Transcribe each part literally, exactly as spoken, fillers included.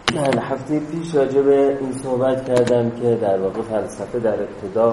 من هفته پیش راجع به این صحبت کردم که در واقع فلسفه در ابتدا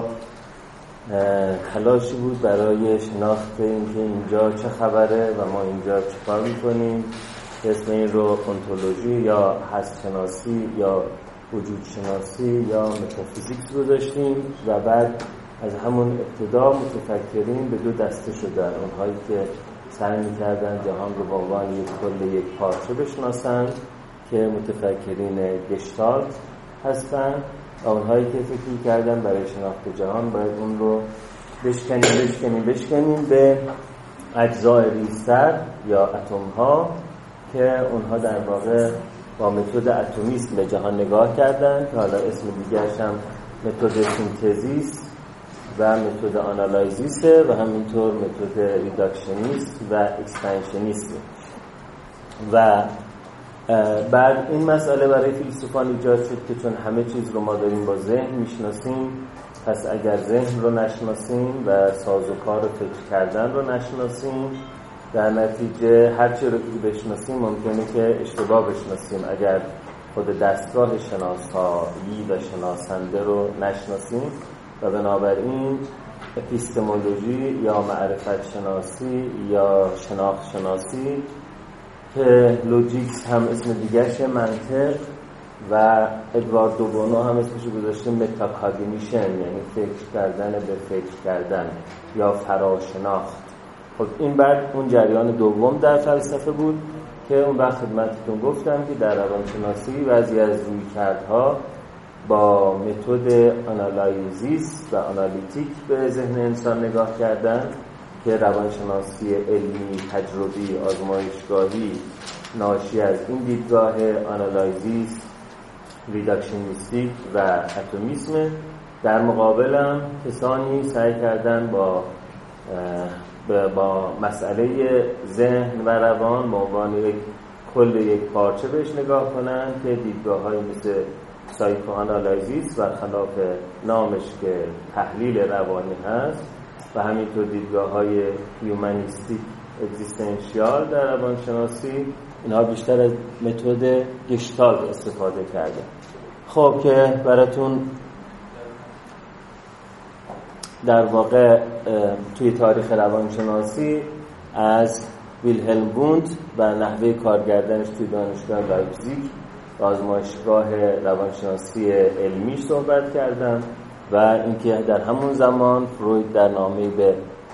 تلاشی بود برای شناخت اینکه اینجا چه خبره و ما اینجا چه کار میکنیم. اسم این رو انتولوژی یا هست شناسی یا وجود شناسی یا متافیزیک گذاشتیم و بعد از همون ابتدا متفکرین به دو دسته شدن: اونهایی که سعی می‌کردن جهان رو به عنوان یک کل، یک پارچه بشناسن که متفکرین گشتالت هستن، و اونهایی که فکر می‌کردن برای شناخت جهان باید اون رو بشکنیم بشکنیم بشکنیم به اجزای ریزتر یا اتم‌ها که اونها در واقع با متد اتمیسم به جهان نگاه کردن که حالا اسم دیگرش هم متد سینتزیس و متد آنالایزیس و همینطور متد ریداکشنیست و اکسپنشنیست. و بعد این مسئله برای فیلسوفان ایجاد شد که چون همه چیز رو ما داریم با ذهن میشناسیم، پس اگر ذهن رو نشناسیم و سازوکار فکر کردن رو نشناسیم، در نتیجه هر چی رو که بشناسیم ممکنه که اشتباه بشناسیم اگر خود دستگاه شناسایی و شناسنده رو نشناسیم. و بنابراین اپیستمولوژی یا معرفت شناسی یا شناخت شناسی که لوجیکس هم اسم دیگرش منطق و ادواردو بونو هم اسمش گذاشته متاکاگنیشن، یعنی فکر کردن به فکر کردن یا فراشناخت. خب این بعد اون جریان دوم در فلسفه بود که اون وقت خدمتتون گفتم که در روانشناسی بعضی از رویکردها با متد آنالایزیس و آنالیتیک به ذهن انسان نگاه کردن که روانشناسی علمی، تجربی، آزمایشگاهی ناشی از این دیدگاه آنالایزیس، ریداکشنیستیک و اتمیسم. در مقابلم کسانی سعی کردن با با مسئله ذهن و روان به عنوان یک کل، یک پارچه بهش نگاه کنن که دیدگاه‌های مثل سایکوآنالایزیس و خلاف نامش که تحلیل روانی هست و همینطور دیدگاه‌های هیومانیستیک اگزیستانسیال در روانشناسی، اینها بیشتر از متد گشتالت استفاده کردن. خب که براتون در واقع توی تاریخ روانشناسی از ویلهلم ووندت و نحوه کارکردنش توی دانشگاه لایپزیگ و آزمایشگاه روانشناسی علمی صحبت کردم و اینکه در همون زمان فروید در نامه‌ای به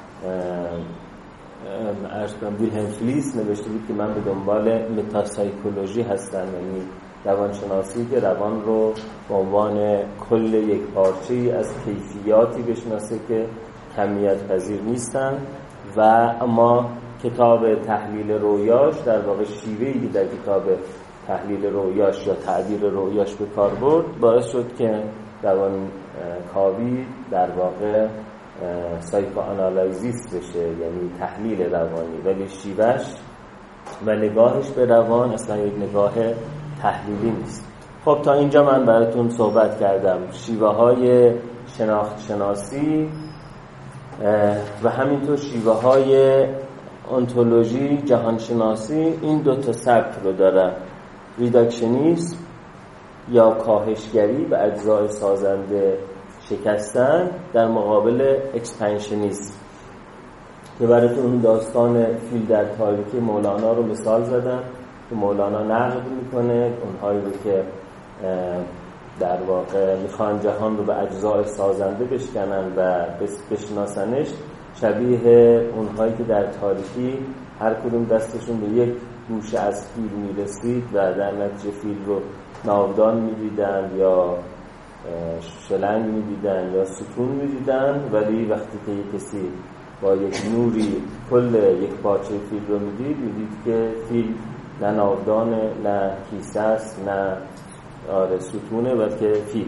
ویلهلم فلیس نوشته بود که من به دنبال متاسایکولوژی هستم، یعنی روانشناسی که روان رو به عنوان کل یک پارچه‌ای از کیفیاتی بشناسه که کمیت پذیر نیستن. و اما کتاب تحلیل رویاش در واقع شیوهی که در کتاب تحلیل رویاش یا تعبیر رویاش به کار برد باعث شد که روان کاوی در واقع سایکوآنالایزیست بشه، یعنی تحلیل روانی، ولی شیوهش و نگاهش به روان اصلا یک نگاه تحلیلی نیست. خب تا اینجا من براتون صحبت کردم شیوه های شناخت شناسی و همینطور شیوه های انتولوژی، جهان شناسی. این دو تا سبک رو دارن: ریداکشنیسم یا کاهشگری به اجزای سازنده شکستن در مقابل اکسپنشنیسم که براتون داستان فیل در تاریکی مولانا رو مثال زدم که مولانا نقد میکنه اونهایی رو که در واقع میخوان جهان رو به اجزای سازنده بشکنن و بشناسنش، شبیه اونهایی که در تاریکی هر کدوم دستشون به یک گوشه از فیل میرسید و در نتیجه فیل رو ناودان میدیدن یا شلنگ میدیدن یا ستون میدیدن، ولی وقتی که یک کسی با یک نوری کل یک پارچه فیل رو میدید، میدید که فیل نه ناودانه، نه کیسه است، نه آره ستونه، بلکه فیل.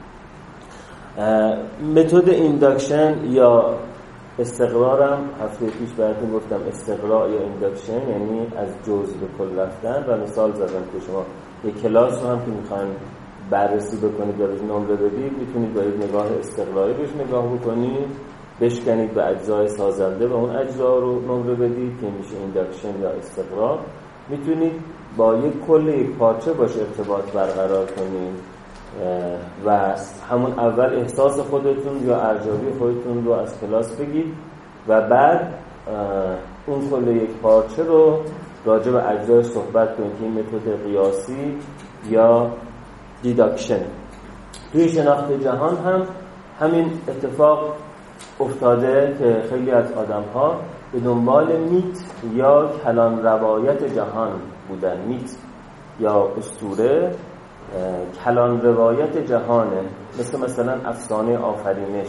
متد اینداکشن یا استقرارم هفته پیش براتون گفتم. استقرار یا اینداکشن یعنی از جزء به کل رفتن و مثال زدم که شما یک کلاس رو هم که میخواین بررسی بکنید یا بهش نمره بدید، میتونید با یک نگاه استقراری بهش نگاه بکنید، بشکنید به اجزای سازنده و اون اجزا رو نمره بدید که میشه اینداکشن یا استقرار. میتونید با یک کل یک پارچه باشه ارتباط برقرار کنیم و همون اول احساس خودتون یا ارزیابی خودتون رو از کلاس بگید و بعد اون کل یک پارچه رو راجع به اجزای صحبت کنید که این متد قیاسی یا دیداکشن. توی شناخت جهان هم همین اتفاق افتاده که خیلی از آدم‌ها به دنبال میت یا کلان روایت جهان بودن. میت یا اسطوره کلان روایت جهانه، مثل مثلا افسانه آفرینش،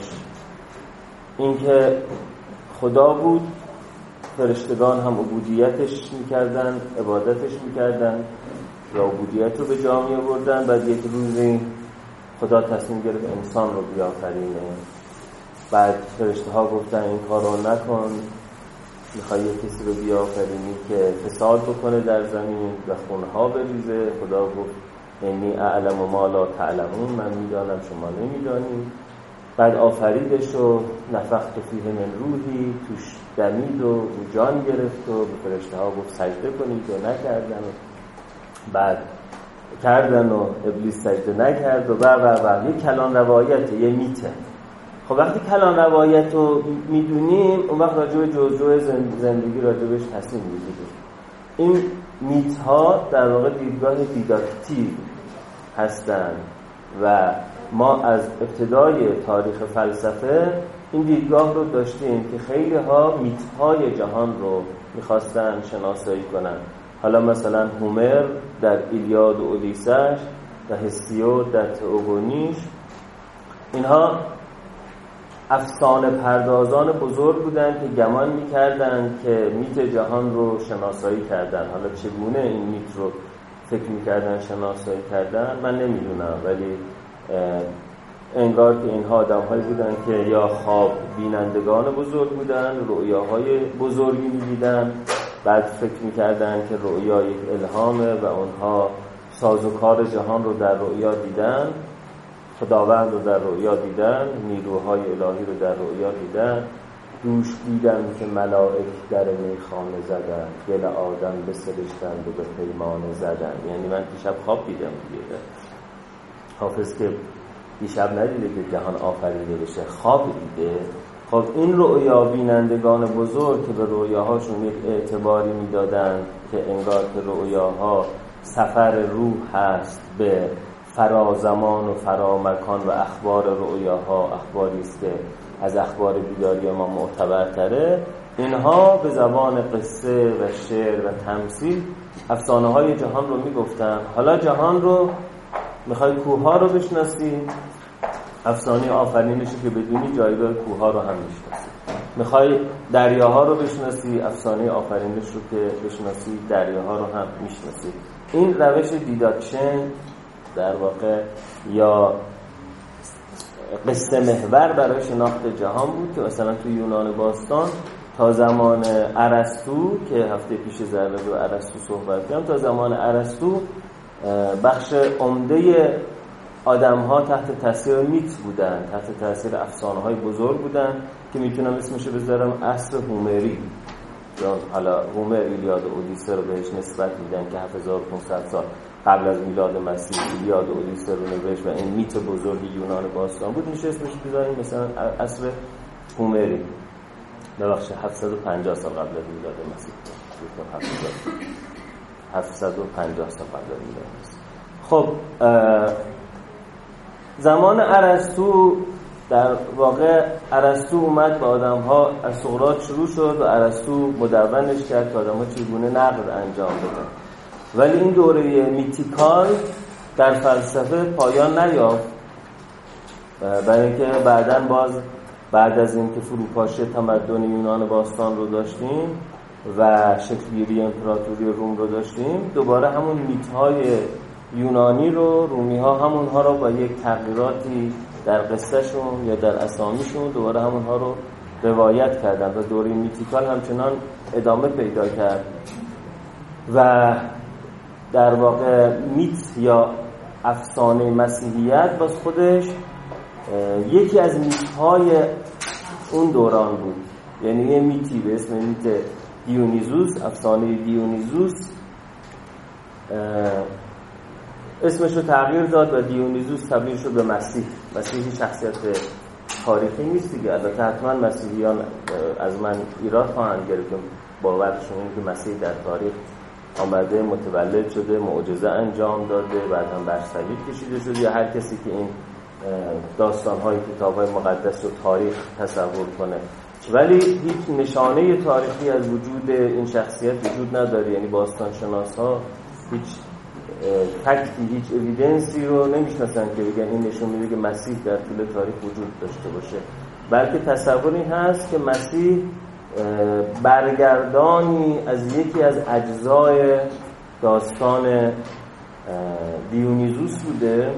این که خدا بود، فرشتگان هم عبودیتش میکردن، عبادتش میکردن یا عبودیت رو به جا می آوردن. بعد یک روزی خدا تصمیم گرفت انسان رو بیافرینه. بعد فرشته ها گفتن این کار رو نکن، میخوای یک کسی رو بیافرینی که فساد بکنه در زمین و خونها بریزه. خدا گفت انی اعلم ما لا تعلمون، من میدانم شما نمیدانید. بعد آفریدش و نفخت فیه من روحی، توش دمید و جان گرفت و به فرشته ها گفت سجده کنید و نکردن و بعد کردن و ابلیس سجده نکرد و و و و یک کلان روایت، یه میته. خب وقتی کلان روایت رو میدونیم اون وقت راجع به جزء زندگی راجع بهش تصمیم میگیریم. این میت ها در واقع دیدگاه دیداکتیو هستن و ما از ابتدای تاریخ فلسفه این دیدگاه رو داشتیم که خیلی ها میت های جهان رو میخواستن شناسایی کنن. حالا مثلا هومر در ایلیاد و اودیسه‌اش و هسیود در تئوگونیش، اینها افسانه پردازان بزرگ بودن که گمان میکردن که میت جهان رو شناسایی کردن. حالا چگونه این میت رو فکر میکردن شناسایی کردن من نمیدونم، ولی انگار که اینها آدم هایی بودن که یا خواب بینندگان بزرگ بودن، رؤیاهای بزرگی میدیدن، بعد فکر میکردن که رؤیا یک الهامه و اونها سازوکار جهان رو در رؤیا دیدن، خداوند رو در رؤیا دیدن، نیروهای الهی رو در رؤیا دیدن. دوش دیدن که ملائک در میخانه زدن، گل آدم بسرشتند و به پیمانه زدن. یعنی من دیشب خواب دیدم دیگه. حافظ که دیشب ندیده که جهان آفریده بشه، خواب دیده. خب این رؤیا بینندگان بزرگ که به رؤیاهاشون یک اعتباری میدادن که انگار که رؤیاها سفر روح هست به فرازمان و فرامکان و اخبار رؤیاها اخباری است که از اخبار بیداری ما معتبرتره، اینها به زبان قصه و شعر و تمثیل افسانه های جهان رو میگفتن. حالا جهان رو میخوای کوه ها رو بشناسی، افسانه آفرینش که بدونی جایگاه کوه ها رو هم میشناسی. میخوای دریاها رو بشناسی، افسانه آفرینش رو که بشناسی دریاها رو هم میشناسی. این روش دیداکشن در واقع یا قصه محور برای شناخت جهان بود که مثلا تو یونان باستان تا زمان ارسطو که هفته پیش ذره رو ارسطو صحبت کردم، تا زمان ارسطو بخش عمده آدم ها تحت تاثیر میت بودن، تحت تاثیر افسانه های بزرگ بودن که میتونم اسمشو بذارم عصر هومری. یا حالا هومر ایلیاد و اودیسه رو بهش نسبت میدن که هفت هزار و پانصد سال قبل از میلاد مسیح ایلیاد و اودیسه رو نوشت و این میت بزرگ یونان باستان بود. میشه اسمش بذاریم مثلا عصر هومری. ببخشید هفتصد و پنجاه سال قبل از میلاد مسیح. هفتصد و پنجاه سال قبل از میلاد مسیح. خب زمان ارسطو در واقع ارسطو اومد به آدم‌ها از سقراط شروع شد و ارسطو مدونش کرد که آدم‌ها چگونه نقد انجام بدن. ولی این دوره میتیکال در فلسفه پایان نیافت، برای اینکه بعداً باز بعد از اینکه فروپاشی تمدن یونان باستان رو داشتیم و شکل‌گیری امپراتوری روم رو داشتیم، دوباره همون میت‌های یونانی رو رومی‌ها همونها رو با یک تغییراتی در قصهشون یا در اسامیشون دوباره همونها رو روایت کردن و دوره میتیکال همچنان ادامه پیدا کرد. و در واقع میت یا افسانه مسیحیت باز خودش یکی از میت‌های اون دوران بود. یعنی یه میتی به اسم میت دیونیزوس، افسانه دیونیزوس، اسمش رو تغییر داد و دیونیزوس تبدیل شد به مسیح. مسیحی شخصیت تاریخی نیست دیگه. البته حتما مسیحیان از من ایراد خواهند گرفت، باورشون اینه که مسیح در تاریخ آمده، متولد شده، معجزه انجام داده، بعداً بر صلیب کشیده شده، یا هر کسی که این داستان‌های کتاب‌های مقدس رو تاریخ تصور کنه. ولی هیچ نشانه تاریخی از وجود این شخصیت وجود نداره. یعنی باستانشناس‌ها هیچ فکتی، هیچ اویدنسی رو نمیشناسن که بگن این نشون میده که مسیح در طول تاریخ وجود داشته باشه، بلکه تصور این هست که مسیح برگردانی از یکی از اجزای داستان دیونیزوس بوده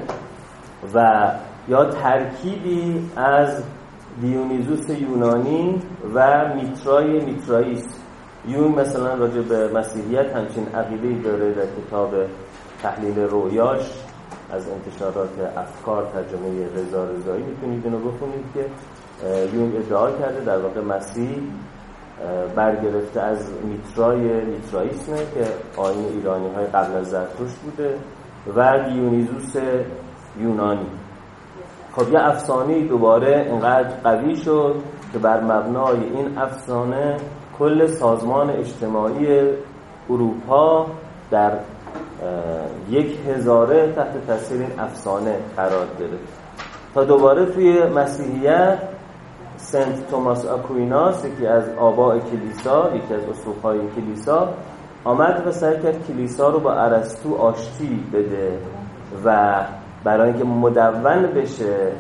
و یا ترکیبی از دیونیزوس یونانی و میترای میترائیس. یون مثلا راجع به مسیحیت همچین عقیده‌ای داره، در کتاب تحلیل رویاش از انتشارات افکار ترجمه رضا رضایی میتونید اینو بخونید که یون ادعا کرده در واقع مسیح برگرفته از میترای میترائیسمه که آیین ایرانی های قبل از زرتشت بوده و دیونیزوس یونانی. خب یه افسانه دوباره اینقدر قوی شد که بر مبنای این افسانه کل سازمان اجتماعی اروپا در یک هزاره تحت تاثیر این افسانه قرار گرفت تا دوباره توی مسیحیت سنت توماس آکویناس، یکی از آباء کلیسا، یکی از اسقف‌های کلیسا، آمد و سعی کرد کلیسا رو با ارسطو آشتی بده و برای اینکه مدون بشه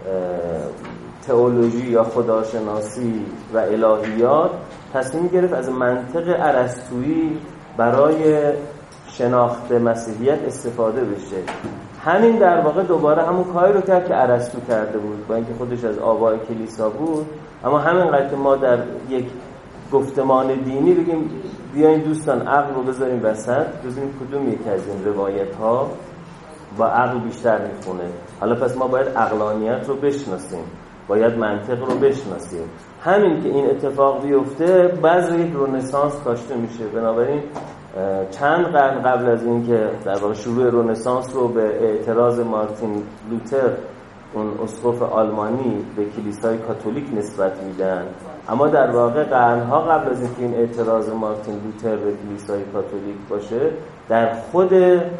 تئولوژی یا خداشناسی و الهیات، تصمیم گرفت از منطق ارسطویی برای شناخت مسیحیت استفاده بشه. همین در واقع دوباره همون کاری رو کرد که ارسطو کرده بود، با اینکه خودش از آبای کلیسا بود، اما همینقدر که ما در یک گفتمان دینی بگیم بیاین دوستان عقل رو بذاریم وسط، ببینیم کدوم یکی از این روایت ها با عقل بیشتر میخونه. حالا پس ما باید عقلانیت رو بشناسیم، باید منطق رو بشناسیم. همین که این اتفاق بیفته بعضی یک رنسانس کاشته میشه. بنابراین چند قرن قبل از این که در واقع شروع رنسانس رو به اعتراض مارتین لوتر، اون اسقف آلمانی، به کلیسای کاتولیک نسبت میدن، اما در واقع قرنها قبل از اینکه این اعتراض مارتین لوتر به کلیسای کاتولیک باشه، در خود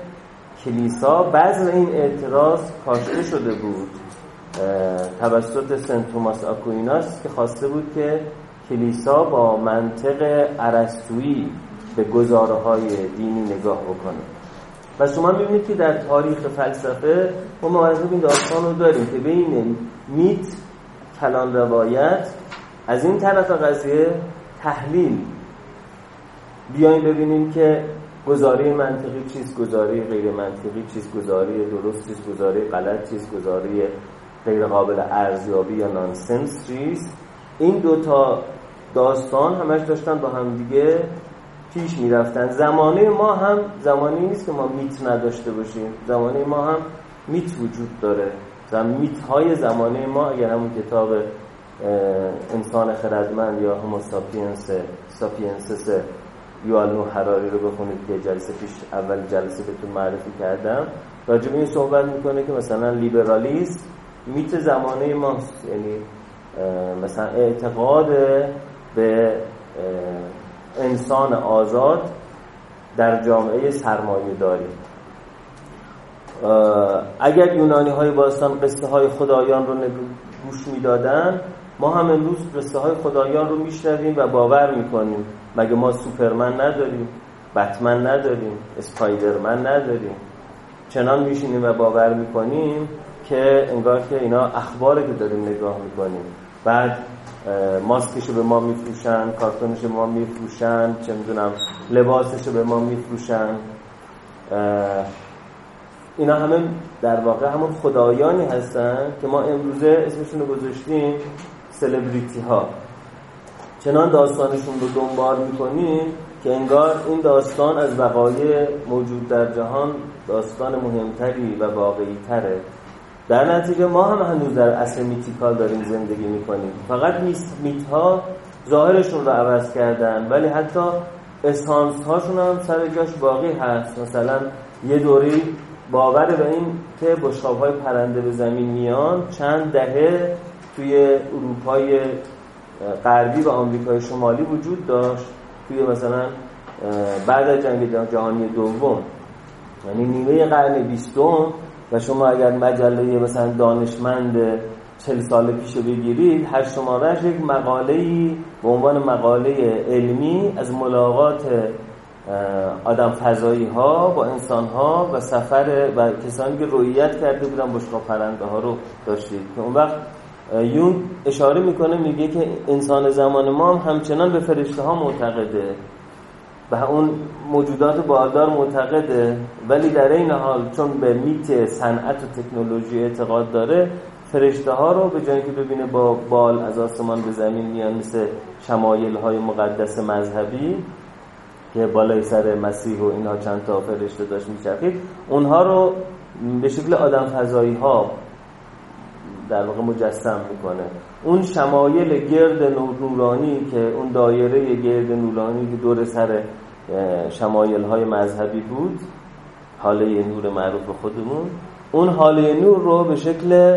کلیسا بذر این اعتراض کاشته شده بود توسط سنت توماس آکویناس که خواسته بود که کلیسا با منطق ارسطویی به گزاره‌های دینی نگاه بکنه. و شما می‌بینید که در تاریخ فلسفه ما موضوع این داستان رو داریم که بین میت، کلان روایت، از این طرف قضیه تحلیل، بیاین ببینیم که گزاره منطقی چیست، گزاره غیر منطقی چیست، گزاره درست چیست، گزاره غلط چیست، گزاره غیر قابل ارزیابی یا نانسنس چیست. این دوتا داستان همش داشتن با هم دیگه پیش میرفتن. زمانه ما هم زمانی نیست که ما میت نداشته باشیم، زمانه ما هم میت وجود داره. میت های زمانه ما، اگر همون کتاب انسان خردمند یا هومو ساپینس ساپینسس یوال نوح هراری رو بخونید که جلسه پیش اول جلسه بهتون معرفی کردم، راجع به این صحبت میکنه که مثلا لیبرالیسم میت زمانه ماست. یعنی مثلا اعتقاد به انسان آزاد در جامعه سرمایه داری. اگر یونانی های باستان قصه های خدایان رو گوش میدادن، ما هم امروز قصه های خدایان رو میشنویم و باور میکنیم. مگه ما سوپرمن نداریم، بتمن نداریم، اسپایدرمن نداریم؟ چنان میشینیم و باور میکنیم که انگار که اینا اخباره که داریم نگاه میکنیم. بعد ماسکشو به ما میفروشن، کارتونشو به ما میفروشن، چه میدونم لباسشو به ما میفروشن. اینا همه در واقع همون خدایانی هستن که ما امروزه اسمشون رو گذاشتیم سلبریتی ها. چنان داستانشون رو دنبال میکنیم که انگار این داستان از وقایع موجود در جهان داستان مهمتری و واقعی تره. در نتیجه ما هم هنوز در عصر میتیکال داریم زندگی میکنیم، فقط میت ها ظاهرشون رو عوض کردن، ولی حتی اسانس هاشون هم سر جاش باقی هست. مثلا یه دوری باور به این که بشقاب‌های پرنده به زمین میان چند دهه توی اروپای غربی و آمریکای شمالی وجود داشت، توی مثلا بعد از جنگ جهانی دوم، یعنی نیمه قرن بیستم. و شما اگر مجله مثلا دانشمند چهل سال پیش بگیرید، هر شمارهش یک مقاله‌ای به عنوان مقاله علمی از ملاقات آدم فضایی ها با انسان ها و سفر و کسانی که رؤیت کرده بودن بشقاب پرنده ها رو داشتید. که اون وقت یون اشاره میکنه، میگه که انسان زمان ما هم همچنان به فرشته ها معتقده، به اون موجودات بالدار معتقده، ولی در این حال چون به میت صنعت و تکنولوژی اعتقاد داره، فرشته ها رو به جایی که ببینه با بال از آسمان به زمین میان مثل شمایل های مقدس مذهبی که بالای سر مسیح و اینها چند تا فرشته داشت میچرخید، اونها رو به شکل آدم فضایی ها در واقع مجسم میکنه. اون شمایل گرد نورانی که اون دایره گرد نورانی که دور سر شمایل های مذهبی بود، حاله نور معروف خودمون، اون حاله نور رو به شکل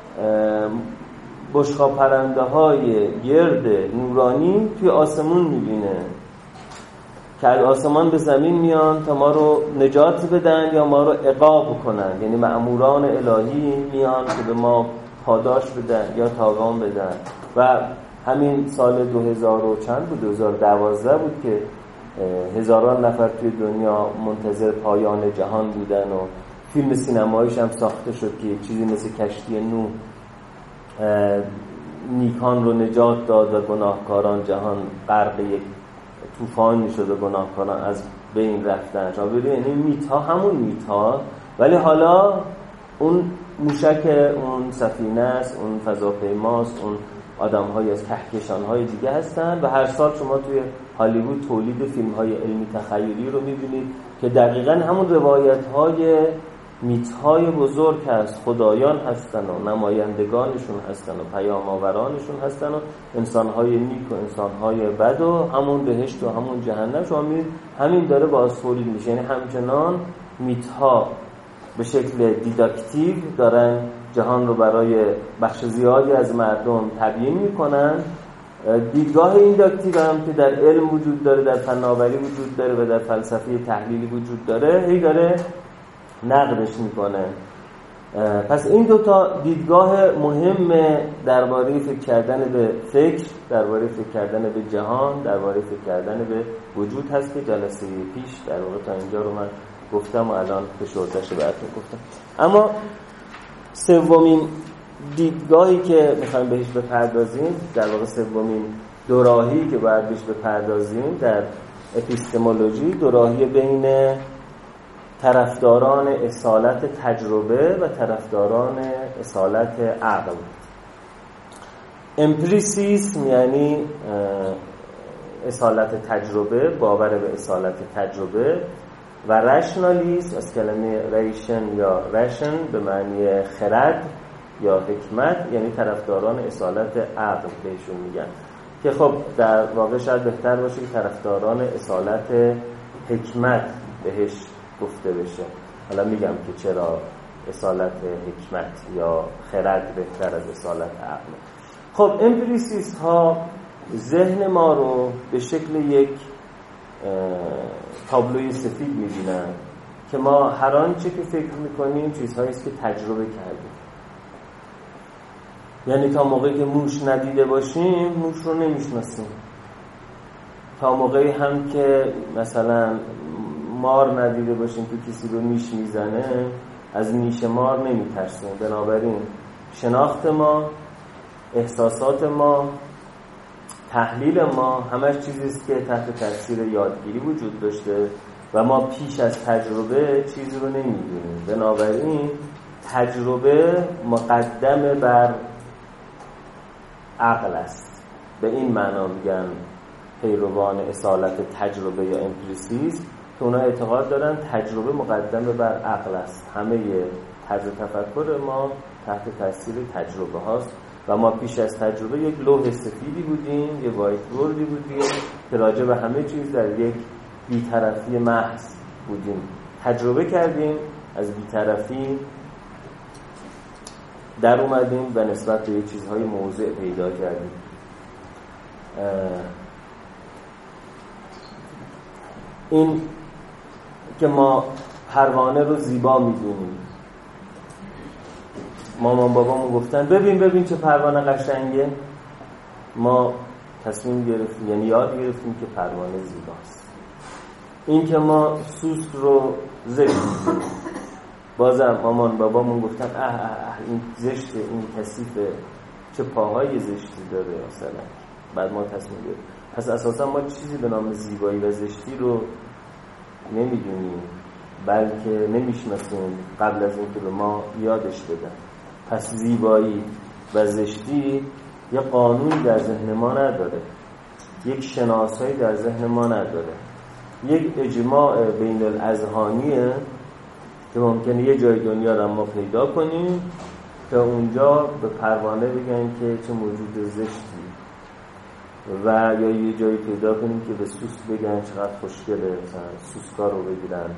بشقاب پرنده های گرد نورانی توی آسمون میبینه که از آسمان به زمین میان تا ما رو نجات بدن یا ما رو عقاب کنن. یعنی مأموران الهی میان که به ما پاداش بدن یا تاوان بدن. و همین سال دو هزار و چند بود، دو هزار و دوازده بود که هزاران نفر توی دنیا منتظر پایان جهان بودن و فیلم سینماییش هم ساخته شد که چیزی مثل کشتی نوح نیکان رو نجات داد و گناهکاران جهان غرق یک طوفان میشد و گناهکاران از بین رفتن. شما ببینید یعنی میت ها همون میت ها، ولی حالا اون موشک اون سفینه است، اون فضاپیماست، اون آدم‌های از کهکشان‌های دیگه هستن. و هر سال شما توی هالیوود تولید فیلم‌های علمی تخیلی رو می‌بینید که دقیقاً همون روایت‌های میت‌های بزرگ از خدایان هستن و نمایندگانشون هستن و پیام آورانشون هستن و انسان‌های نیک و انسان‌های بد و همون بهشت و همون جهنم. شما می‌بینید همین داره باز تولید میشه. یعنی همچنان میت‌ها به شکل دیداکتیو دارن جهان رو برای بخش زیادی از مردم تبیین میکنن. دیدگاه اینداکتیو هم که در علم وجود داره، در فناوری وجود داره و در فلسفه تحلیلی وجود داره، هی داره نقدش میکنه. پس این دوتا دیدگاه مهم درباره فکر کردن به فکر، درباره فکر کردن به جهان، درباره فکر کردن به وجود هست که جلسه پیش در واقع تا اینجا رو من گفتم و الان فشرده‌اش براتون گفتم. اما سومین دیدگاهی که میخوایم بهش بپردازیم، در واقع سومین دوراهی که باید بهش بپردازیم در اپیستمولوژی، دوراهی بین طرفداران اصالت تجربه و طرفداران اصالت عقل. امپریسیسم یعنی اصالت تجربه، باور به اصالت تجربه، و رشنالیسم از کلمه ریشن یا رشن به معنی خرد یا حکمت، یعنی طرفداران اصالت عقل بهشون میگن. که خب در واقع شاید بهتر باشه که طرفداران اصالت حکمت بهش گفته بشه. حالا میگم که چرا اصالت حکمت یا خرد بهتر از اصالت عقل. خب امپریسیست ها ذهن ما رو به شکل یک تابلوی سفید می‌بینن که ما هر آنچه که فکر می‌کنیم چیزهایی است که تجربه کردیم. یعنی تا موقعی که موش ندیده باشیم موش رو نمی‌شناسیم. تا موقعی هم که مثلا مار ندیده باشیم که کسی رو میش میزنه از میش مار نمی‌ترسیم. بنابراین شناخت ما، احساسات ما، تحلیل ما همش چیزی است که تحت تاثیر یادگیری وجود داشته و ما پیش از تجربه چیزی رو نمی‌دونیم. بنابراین تجربه مقدم بر عقل است. به این معنا میگن پیروان اصالت تجربه یا امپریسیسم که اونا اعتقاد دارن تجربه مقدم بر عقل است. همه طرز تفکر ما تحت تاثیر تجربه هاست و ما پیش از تجربه یک لوح سفیدی بودیم، یک وایت بوردی بودیم که راجع به همه چیز در یک بی‌طرفی محض بودیم. تجربه کردیم، از بی‌طرفی در اومدیم و نسبت به یک چیزهای موضع پیدا کردیم. این که ما پروانه رو زیبا می‌دونیم. مامان بابامون گفتن ببین ببین چه پروانه قشنگه. ما تصمیم گرفتیم، یعنی یاد گرفتیم که پروانه زیباست. این که ما سوسک رو زشت می‌دونیم. بازم مامان بابامون گفتن اه اه اه این زشته، این کثیفه، چه پاهای زشتی داره مثلا. بعد ما تصمیم گرفتیم. پس اساسا ما چیزی به نام زیبایی و زشتی رو نمیدونیم، بلکه نمیشناسیم قبل از اینکه به ما یادش بدن. پس زیبایی و زشتی یه قانونی در ذهن ما نداره، یک شناسایی در ذهن ما نداره، یک اجماع بین الاذهانیه که ممکنه یه جای دنیا رو ما پیدا کنیم که اونجا به پروانه بگن که چه موجود زشتی، و یا یه جایی پیدا کنیم که به سوسک بگن چقدر خوشگله، مثلا سوسکا رو بگیرن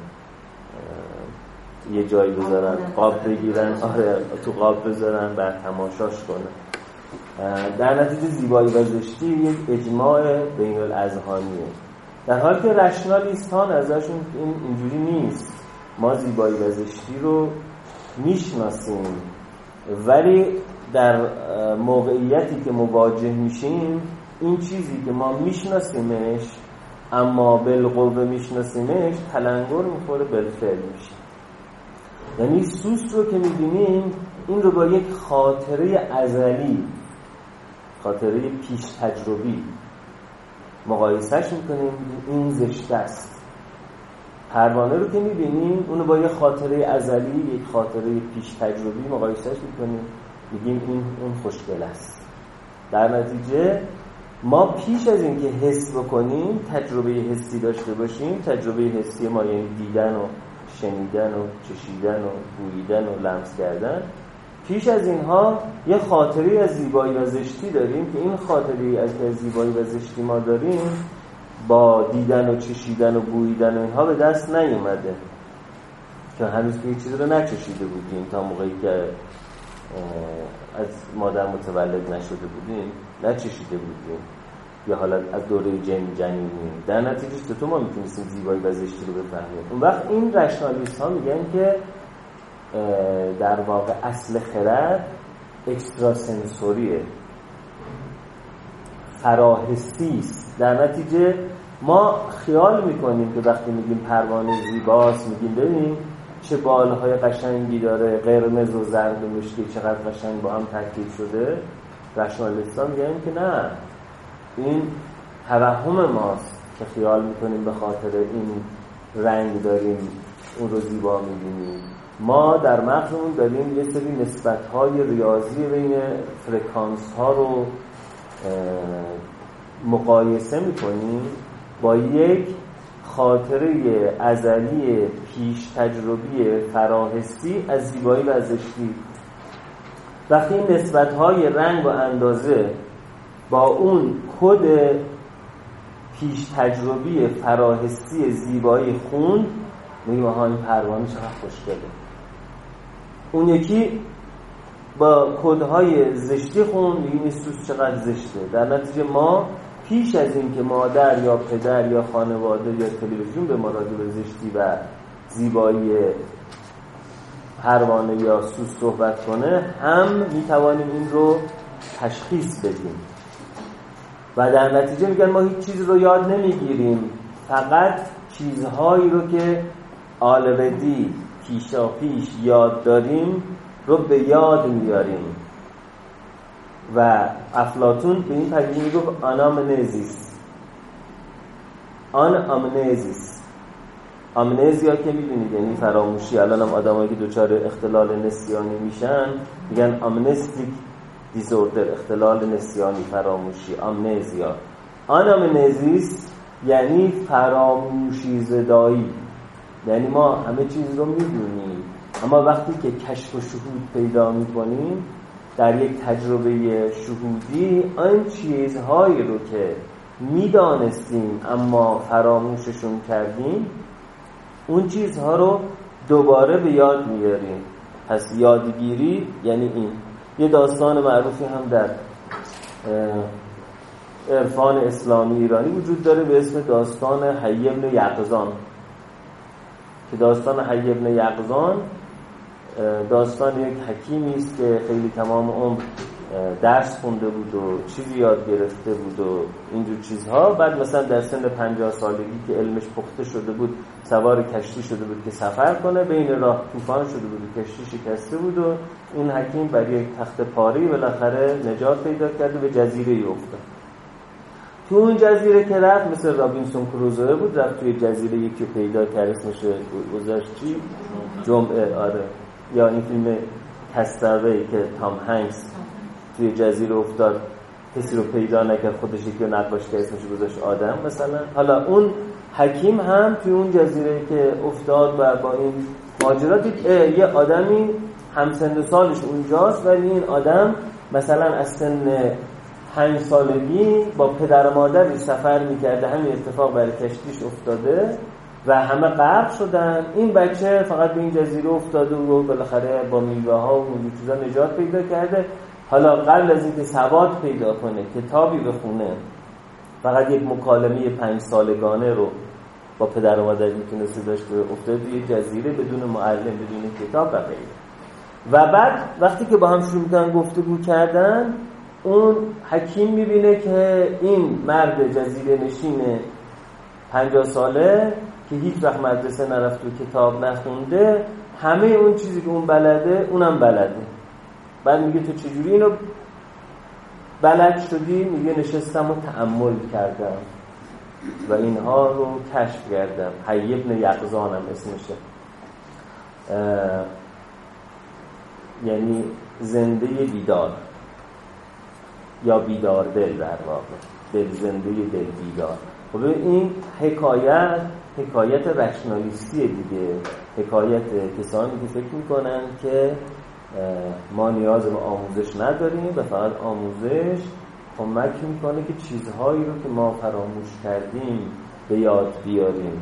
یه جایی بذارن، قاب بگیرن، آره تو قاب بذارن بعد تماشاش کنن. در نتیجه زیبایی و زشتی یک اجماع بین الاذهانیه، در حالی که رشنالیستان ازشون این اینجوری نیست. ما زیبایی و زشتی رو میشناسیم، ولی در موقعیتی که مواجه میشیم این چیزی که ما میشناسیمش اما بالقوه میشناسیمش تلنگر میخوره، بالفعل میشه. یعنی سوس رو که میبینیم این رو با یک خاطره ازلی، خاطره پیش تجربی مقایسهش میکنیم، این زشت است. پروانه رو که میبینیم اونو با یک خاطره ازلی، یک خاطره پیش تجربی مقایسهش میکنیم، میگیم این اون خوشگل است. در نتیجه ما پیش از این که حس بکنیم، تجربه حسی داشته باشیم، تجربه حسی ما یعنی دیدن و شنیدن و چشیدن و بوییدن و لمس کردن، پیش از اینها یه خاطره از زیبایی و زشتی داریم که این خاطره از زیبایی و زشتی ما داریم با دیدن و چشیدن و بوییدن و اینها به دست نیومده، که هنوز که این چیز رو نچشیده بودیم تا موقعی که از مادر متولد نشده بودیم، نچشیده بودیم، یا حالا از دوره جن جنینی. در نتیجه چطور ما میتونستیم زیبایی و زشتی رو بفهمیم؟ اون وقت این رشنالیست ها میگن که در واقع اصل خرد اکستراسنسوریه، فراحسی است. در نتیجه ما خیال میکنیم که وقتی میگیم پروانه زیباست، میگیم ببین چه بالهای قشنگی داره، قرمز و زرد و مشکی چقدر قشنگ با هم ترکیب شده. رشنالیست‌ها میگن که نه، این توهم ماست که خیال میکنیم به خاطر این رنگ داریم اون رو زیبا میبینیم. ما در مغزمون داریم یه سری نسبت‌های ریاضی بین فرکانس‌ها رو مقایسه میکنیم با یک خاطره ازلی پیش تجربی فراحسی از زیبایی و زشتی. وقتی این نسبت‌های رنگ و اندازه با اون کد پیش تجربی فراحسی زیبایی خوند، میگیم آها این پروانه چقدر خوشگله. اون یکی با کدهای زشتی خوند، میگیم این سوس چقدر زشته. در نتیجه ما پیش از این که مادر یا پدر یا خانواده یا تلویزیون به ما راجع به زشتی و زیبایی پروانه یا سوس صحبت کنه، هم میتوانیم این رو تشخیص بدیم. و در نتیجه میگن ما هیچ چیز رو یاد نمیگیریم، فقط چیزهایی رو که آلردی پیشا پیش یاد داریم رو به یاد میاریم. و افلاطون به این پدیده میگفت آنامنزیس. آن آمنزیس، آمنزیا که میدونید یعنی فراموشی. الان هم آدمایی که دچار اختلال نسیانی میشن میگن آمنستیک دیزوردر، اختلال نسیانی، فراموشی، آمنزیا. آنامنزیس یعنی فراموشی زدایی، یعنی ما همه چیز رو میدونیم اما وقتی که کشف و شهود پیدا میکنیم در یک تجربه شهودی آن چیزهایی رو که میدانستیم اما فراموششون کردیم، اون چیزها رو دوباره به یاد میاریم. پس یادگیری یعنی این. یه داستان معروفی هم در عرفان اسلامی ایرانی وجود داره به اسم داستان حی بن یقظان، که داستان حی بن یقظان داستان یک حکیمی است که خیلی تمام عمر درس خونده بود و چیزی یاد گرفته بود و اینجور چیزها. بعد مثلا در سن پنجاه سالگی که علمش پخته شده بود سوار کشتی شده بود که سفر کنه، بین راه طوفان شده بود و کشتی شکسته بود و این حکیم بر یک تخت پاری بالاخره نجات پیدا کرد و به جزیره‌ای افتاد. تو اون جزیره که رفت مثل رابینسون کروزوه بود، رفت توی جزیره یکی پیدا کرد اسمش گذاشت چی؟ جمعه. آره. یا این فیلم کستاوی که تام هنگس توی جزیره افتاد کسی رو پیدا نکرد، خودش یکی رو نقاش کرد اسمش گذاشت آدم مثلا. حالا اون حکیم هم توی اون جزیره که افتاد و با این ماجرا دید یه آدمی همسن سالش اونجاست، ولی این آدم مثلا از سن پنج سالگی با پدر و مادرش سفر میکرده، همین اتفاق برای کشتیش افتاده و همه غرق شدن. این بچه فقط به این جزیره افتاده و بالاخره با میوه ها و اون چیزا نجات پیدا کرده. حالا قبل از اینکه سواد پیدا کنه، کتابی بخونه، فقط یک مکالمه پنج سالگانه رو با پدر و مادر میتونسته داشته، افتاده توی جزیره بدون معلم، بدون کتاب و غیره. و بعد وقتی که با هم شروع میکنن گفتگو کردن، اون حکیم میبینه که این مرد جزیره نشین پنجاه ساله که هیچ وقت مدرسه نرفت و کتاب نخونده، همه اون چیزی که اون بلده اونم بلده. بعد میگه تو چجوری اینو بلد شدی؟ میگه نشستم و تأمل کردم و اینها رو کشف کردم. حی بن یقظانم اسمشه، یعنی زنده بیدار یا بیدار دل، در واقع دل زنده دل بیدار. خب این حکایت حکایت رشنالیستی دیگه، حکایت کسانی که فکر میکنن که ما نیاز به آموزش نداریم و فقط آموزش کمک میکنه که چیزهایی رو که ما فراموش کردیم به یاد بیاریم.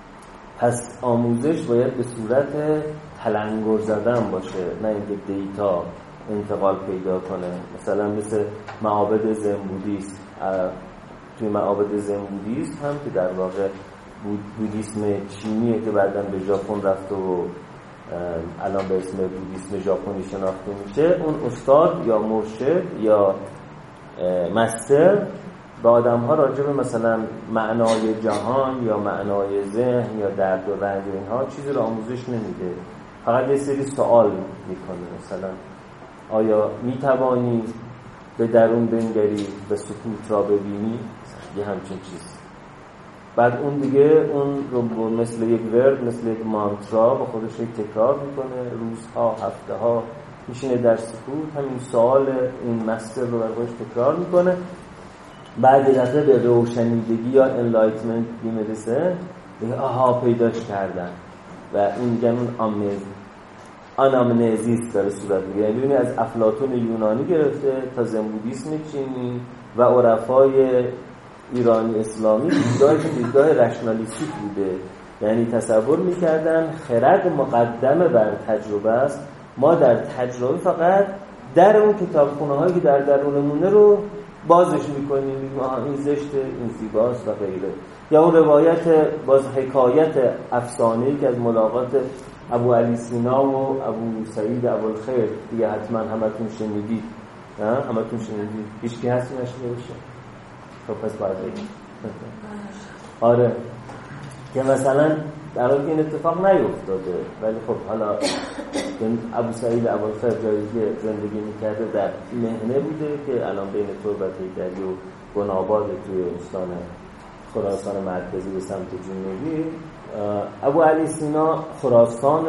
پس آموزش باید به صورت تلنگر زدن باشه، نه اینکه دیتا انتقال پیدا کنه. مثلا مثل معابد زن بودیست، توی معابد زن بودیست هم که در واقع بود بودیسم چینیه که بعداً به ژاپن رفت و الان به اسم بودیسم ژاپنی شناخته میشه. اون استاد یا مرشد یا مستر به آدم‌ها راجع به مثلا معنای جهان یا معنای ذهن یا درد و رنج اینها چیزی رو آموزش نمیده، فقط یه سری سوال میکنه. مثلا آیا میتوانی به درون بنگری به سکوت را ببینی؟ یه همچین چیز. بعد اون دیگه اون رو مثل یک ورد، مثل یک مانترا با خودش یک تکرار میکنه، روزها، هفته ها میشینه در سکوت، همین سوال این مستر رو بر خودش تکرار میکنه. بعد یه دفعه به روشنیدگی یا انلایتمنت میرسه، دیگه آها پیداش کردن و این میگن اون آمنز آنامنزیس داره صورت میگیره. یعنی ببینید از افلاطون یونانی گرفته تا زن بودیسم چینی و عرفای ایرانی اسلامی دیدگاهشون دیدگاه رشنالیستیک بوده، یعنی تصور میکردن خرد مقدمه بر تجربه است، ما در تجربه فقط در اون کتابخونه هایی که در درونمونه رو بازش میکنیم، میگیم آها این زشته، این زیباست و غیره. یا اون روایت باز حکایت افسانه‌ای که از ملاقات ابو علی سینا و ابو سعید ابوالخیر دیگه حتما همتون شنیدید، نه همتون شنیدید، هیچ کی هست نشنیده باشه؟ خب پس باید بگیم. آره که مثلا در حالی که این اتفاق نیفتاده، ولی خب حالا ابو سعید ابوالخیر جایی که زندگی میکرده در مهنه بوده که الان بین تربت هیدری و گناباد توی استان خراسان مرکزی به سمت جنوبی. ابو علی سینا خراسان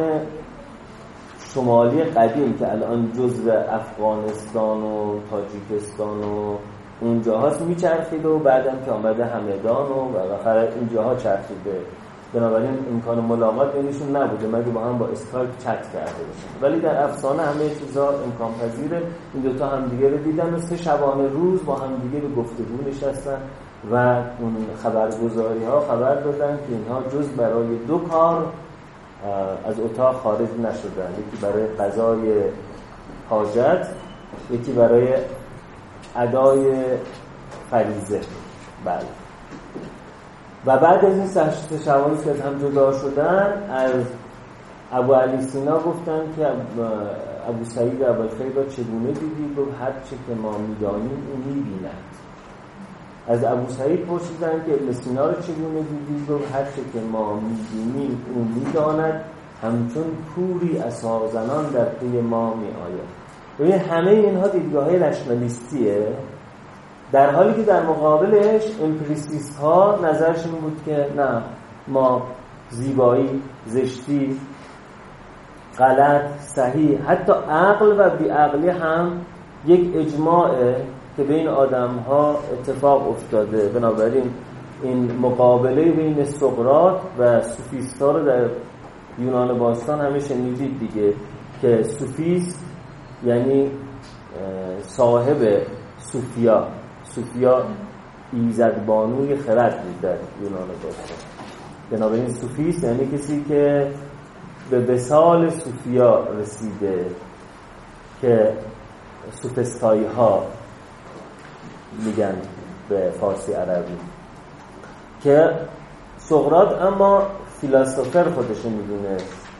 شمالی قدیم که الان جزو افغانستان و تاجیکستان و اونجا هاست میچرخید و بعدم که آمده همدان و بالاخره اینجاها چرخیده بنابراین امکان ملاقات بینشون نبوده مگه با هم با اسکایپ چت کرده باشن. ولی در افسانه همه چیزا امکان پذیره. این دوتا هم دیگه رو دیدن و سه شبانه روز با هم دیگه به گفتگو نشستن و اون خبرگزاری ها خبر دادن که اینها جز برای دو کار از اتاق خارج نشدن، یکی برای قضای حاجت، یکی برای ادای فریضه. بله. و بعد از این سه شبانه که از هم جدا شدن، از ابو علی سینا گفتن که ابو سعید ابوالخیر را چگونه دیدی؟ گفت هر چه که ما می‌دانیم او می‌بیند. از ابو سعید پرسیدن که ابن سینا را چگونه دیدی؟ گفت هر چه که ما می‌بینیم او می‌داند، همچون کوری عصازنان در پی ما می‌آید. ببین همه اینها دیدگاه‌های رشنالیستیه، در حالی که در مقابلش امپریسیست ها نظرشون بود که نه، ما زیبایی، زشتی، غلط، صحیح، حتی عقل و بی‌عقلی هم یک اجماعه که بین آدم ها اتفاق افتاده. بنابراین این مقابله بین سقراط و سوفیست ها رو در یونان باستان همه شنیدید دیگه، که سوفیست یعنی صاحب صوفیا، صوفیا ایزدبانوی خرد بود در یونان باستان. بنابراین سوفیست یعنی کسی که به وصال صوفیا رسیده که سوفسطایی ها میگن به فارسی عربی. که سقراط اما فیلسوفر خودشو میدونه.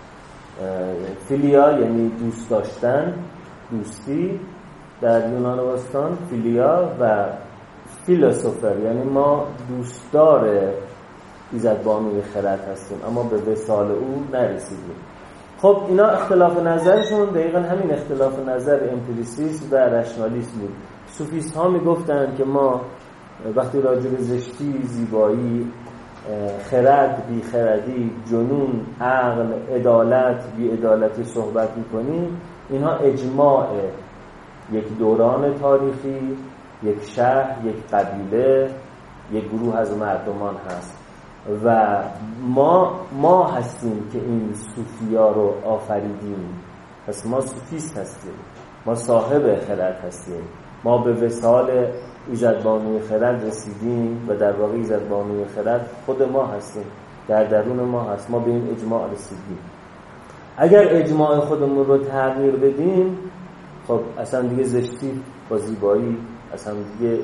فیلیا یعنی دوست داشتن، دوستی در یونان باستان، فیلیا، و فیلسوفر یعنی ما دوستدار ایزدبانوی خرد هستیم اما به وصال او نرسیدیم. خب اینا اختلاف نظرشون دقیقا همین اختلاف نظر امپریسیست و رشنالیست بود. سوفیست ها میگفتن که ما وقتی راجع به زشتی، زیبایی، خرد، بی خردی، جنون، عقل، عدالت، بی عدالتی صحبت میکنیم، اینها اجماع یک دوران تاریخی، یک شهر، یک قبیله، یک گروه از مردمان هست و ما ما هستیم که این صوفیا رو آفریدیم. پس ما سوفیست هستیم، ما صاحب خرد هستیم، ما به وصال ایزدبانوی خرد رسیدیم و در واقع ایزدبانوی خرد خود ما هستیم، در درون ما هست، ما به این اجماع رسیدیم. اگر اجماع خودمون رو تغییر بدیم، خب اصلا دیگه زشتی با زیبایی اصلا دیگه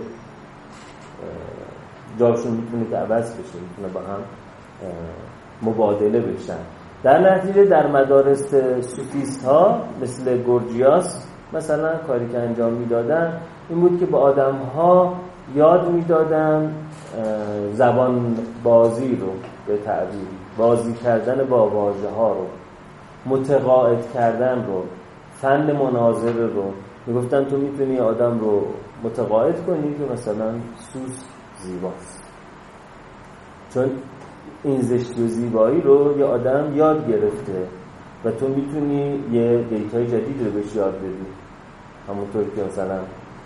جاشون میتونه که عوض بشه، میتونه با هم مبادله بشن. در نتیجه در مدارس سوفیست ها مثل گورجیاس مثلا کاری که انجام میدادن این بود که به آدم ها یاد میدادن زبان بازی رو، به تعبیر بازی کردن با واژه ها رو، متقاعد کردن رو، فن مناظره رو. میگفتن تو میتونی آدم رو متقاعد کنی که مثلا سوس زیباست، چون این زشتی و زیبایی رو یه آدم یاد گرفته و تو میتونی یه دیتای جدید رو بهش یاد بدی. همونطور که مثلا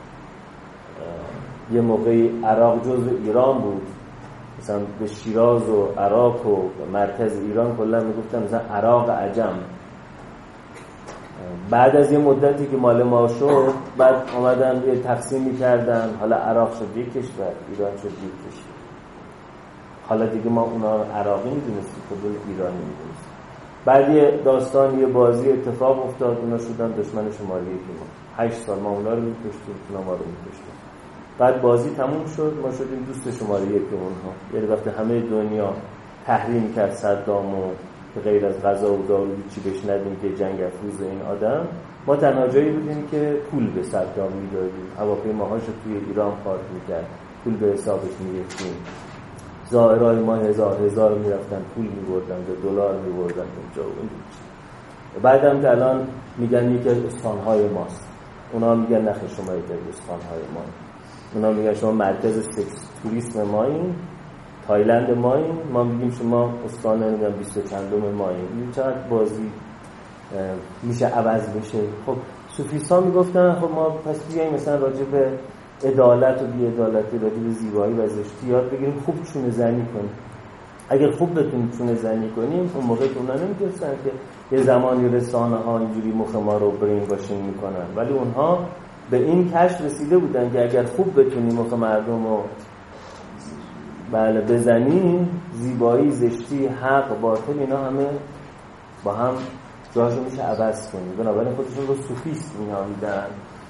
یه موقعی عراق جزو ایران بود، مثلا به شیراز و عراق و مرکز ایران کلا میگفتن مثلا عراق عجم. بعد از یه مدتی که مال ما شد، بعد آمدن یه تقسیم می‌کردن، حالا عراق شد یک کشور، ایران شد یک کشور. حالا دیگه ما اونا عراقی می‌دونستیم، خودمون ایرانی می‌دونستیم. بعد یه داستان، یه بازی اتفاق افتاد، اونا شدن دشمن شماره یکی ما. هشت سال ما اونا رو می‌کشتیم، اونا ما رو می‌کشتن. بعد بازی تموم شد، ما شدیم دوست شماره یکی اونها. یعنی وقتی همه دنیا تحریم کرد صدام و که غیر از غذا و دارو هیچی بهش ندیم که جنگ افروز این آدم، ما تنها جایی بودیم که پول به صدام میدادیم، هواپیماهاشو توی ایران پارک میکرد، پول به حسابش میگفتیم، زائرای ما هزار هزار میرفتن پول میبردن، به دلار میبردن اونجا و این چی. بعدم که الان میگن یکی از استانهای ماست، اونا میگن نخیر شما یکی از استانهای ما، اونا میگن شما مرکز سکس توریسم مایین، تایلند مایین، ما میگیم شما استان نمیدونم بیست و چندم مایین. این چقدر بازی میشه عوض بشه. خب صوفیستا میگفتن خب ما پس بیاییم مثلا راجع به عدالت و بی‌عدالتی، راجع به زیبایی و زشتی یاد بگیریم، خوب چونه زنی کنیم. اگر خوب بتونیم چونه زنی کنیم، اون موقع اونا نمی‌دونستن که یه زمانی رسانه ها اینجوری مخ ما رو برین باشین میکنن، ولی اونها به این کشف رسیده بودن که اگر خوب بتونیم مخ مردم رو بله بزنیم، زیبایی، زشتی، حق، باطل، اینا همه با هم جاشو میشه عوض کنیم. بنابراین خودشون رو سوفیست می‌نامیدن.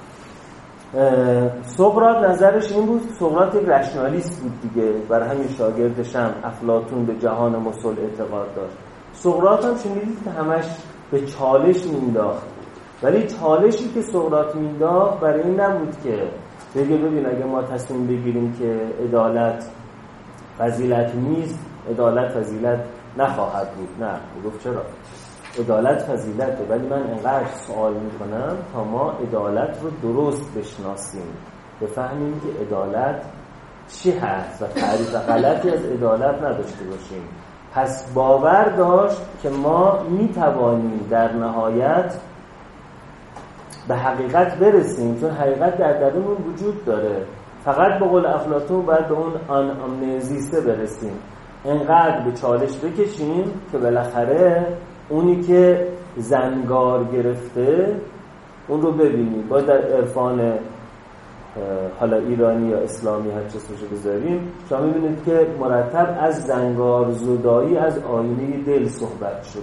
سقراط نظرش این بود، سقراط یک رشنالیست بود دیگه، برای همین شاگردش هم افلاطون به جهان مسل اعتقاد داشت. سقراط هم شنیدید که همش به چالش مینداخت، ولی چالشی که سقراط مینداخت برای این نبود که بگه ببین اگه ما تصمیم بگیریم که عدالت فضیلت نیست، عدالت فضیلت نخواهد بود. نه، گفت چرا؟ عدالت فضیلته، ولی من انقدر سوال میکنم تا ما عدالت رو درست بشناسیم، بفهمیم که عدالت چی هست و تعریف غلطی از عدالت نداشته باشیم. پس باور داشت که ما میتوانیم در نهایت به حقیقت برسیم، چون حقیقت در درونمون وجود داره، فقط به قول افلاطون باید به اون آن آمنزیسه برسیم، انقدر به چالش بکشیم که بالاخره اونی که زنگار گرفته اون رو ببینیم. باید در عرفان حالا ایرانی یا اسلامی هر چیزی رو بذاریم، شما می‌بینید که مرتب از زنگار زدایی از آینه دل صحبت شده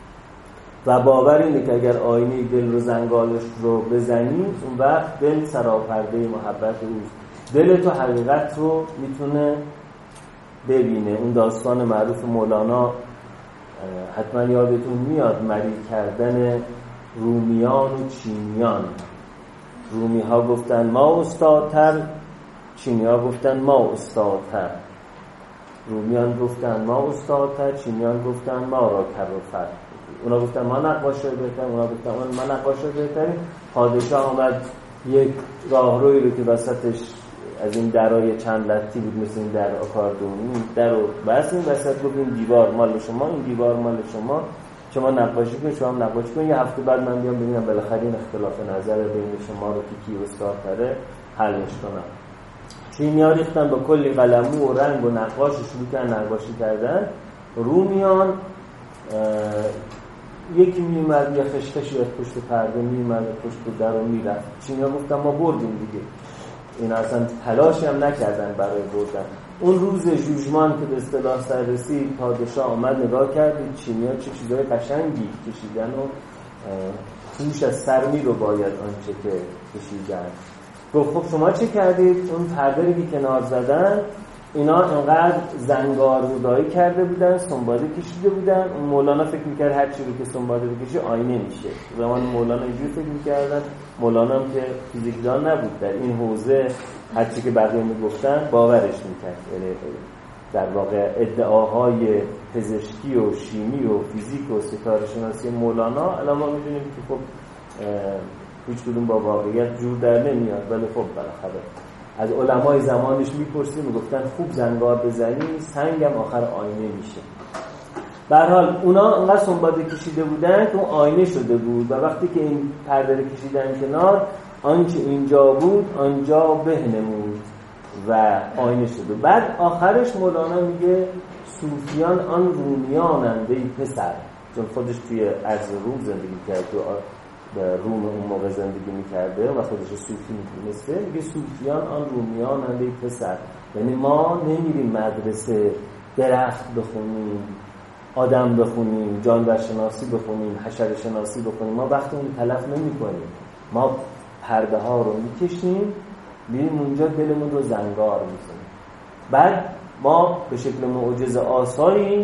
و باور اینه که اگر آینه دل رو زنگارش رو بزنیم، اون وقت دل سراپرده محبت اوست، دل تو حقیقت رو میتونه ببینه. اون داستان معروف مولانا حتما یادتون میاد، مریض کردن رومیان و چینیان. رومی ها گفتن ما استادتر، چینی ها گفتن ما استادتر. رومیان گفتن ما استادتر، چینیان گفتن ما را کر و فر. اونا گفتن ما نقاش بهتر، اونا گفتن ما نقاش بهتریم. پادشاه آمد یک راهروی رو که وسطش از این درای چند لطی بود، مثل این در آکاردئونی، در رو بس این وسط گفت این دیوار مال شما، این دیوار مال شما، شما نقاشی کنید، شما هم نقاشی کنید، یه هفته بعد من بیام ببینم بالاخره این اختلاف نظر بین شما رو که کی استادتره حلش کنم. چینی‌ها ریختن با کلی قلمو و رنگ و نقاش شروع کردن نقاشی کردن. رومیان یکی میومد یه خشخشی از پشت پرده میومد پشت در رو میرفت. چینی‌ها گفتن ما بردیم دیگه، این اصلا تلاشی هم نکردن برای بردن. اون روز جوجمان که به اصطلاح سر رسید، پادشاه آمد نگاه کرد، چینی‌ها چه چیزای قشنگی کشیدن و توش از سرمی رو باید آنچه که کشیدن. گفت خب شما چه کردید؟ اون پرده که کنار زدن اینا انقدر زنگار رودایی کرده بودن، سنباده کشیده بودن. اون مولانا فکر میکرد هر چی رو که سنباده بکشی آینه میشه. زمان مولانا اینجوری فکر میکردن. مولانا هم که فیزیکدان نبود، در این حوزه هر چی که بقیه میگفتن باورش میکرد. یعنی در واقع ادعاهای پزشکی و شیمی و فیزیک و ستاره شناسی مولانا الان ما میدونیم که خب هیچ کدوم با واقعیت جور در نمیاد، ولی خب بالاخره از علمای زمانش میپرسیم، میگفتن خوب زنگار بزنی سنگم آخر آینه میشه. به هر حال اونا انقدر سنباده کشیده بودن که اون آینه شده بود و وقتی که این پرده کشیدن کنار، آنچه اینجا بود آنجا به نمود و آینه شده. بعد آخرش مولانا میگه صوفیان آن رومیانند ای پسر، چون خودش توی عرض روم زندگی کرد، تو به روم اون موقع زندگی میکرده و خودش صوفی میتونسته. میگه صوفیان آن رومیانند ای پسر، یعنی ما نمیریم مدرسه درخت بخونیم، آدم بخونیم، جانور شناسی بخونیم، حشره شناسی بخونیم، ما وقتمون تلف نمی کنیم. ما پرده ها رو میکشیم، میریم اونجا دلمون رو زنگار میزنیم. بعد ما به شکل معجزه آسایی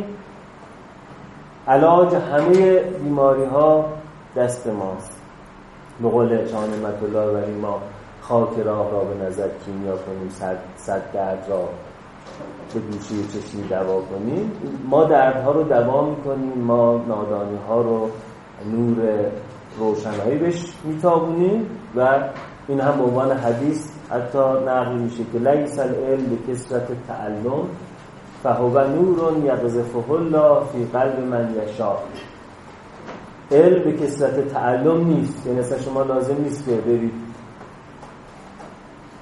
علاج همه بیماری ها دست ماست. به قول شاه نعمت الله ولی ما خاک راه را به نظر کیمیا کنیم، صد, صد درد را به گوشی چشمی دوا کنیم. ما دردها رو دوا میکنیم، ما نادانی ها رو نور روشنایی بهش میتابونیم و این هم به عنوان حدیث حتی نقل میشه که لیس العلم به کثرت تعلم فهو نور یقذفه الله فی قلب من یشاء. علم به کثرت تعلم نیست، یعنی اصلا شما لازم نیست که برید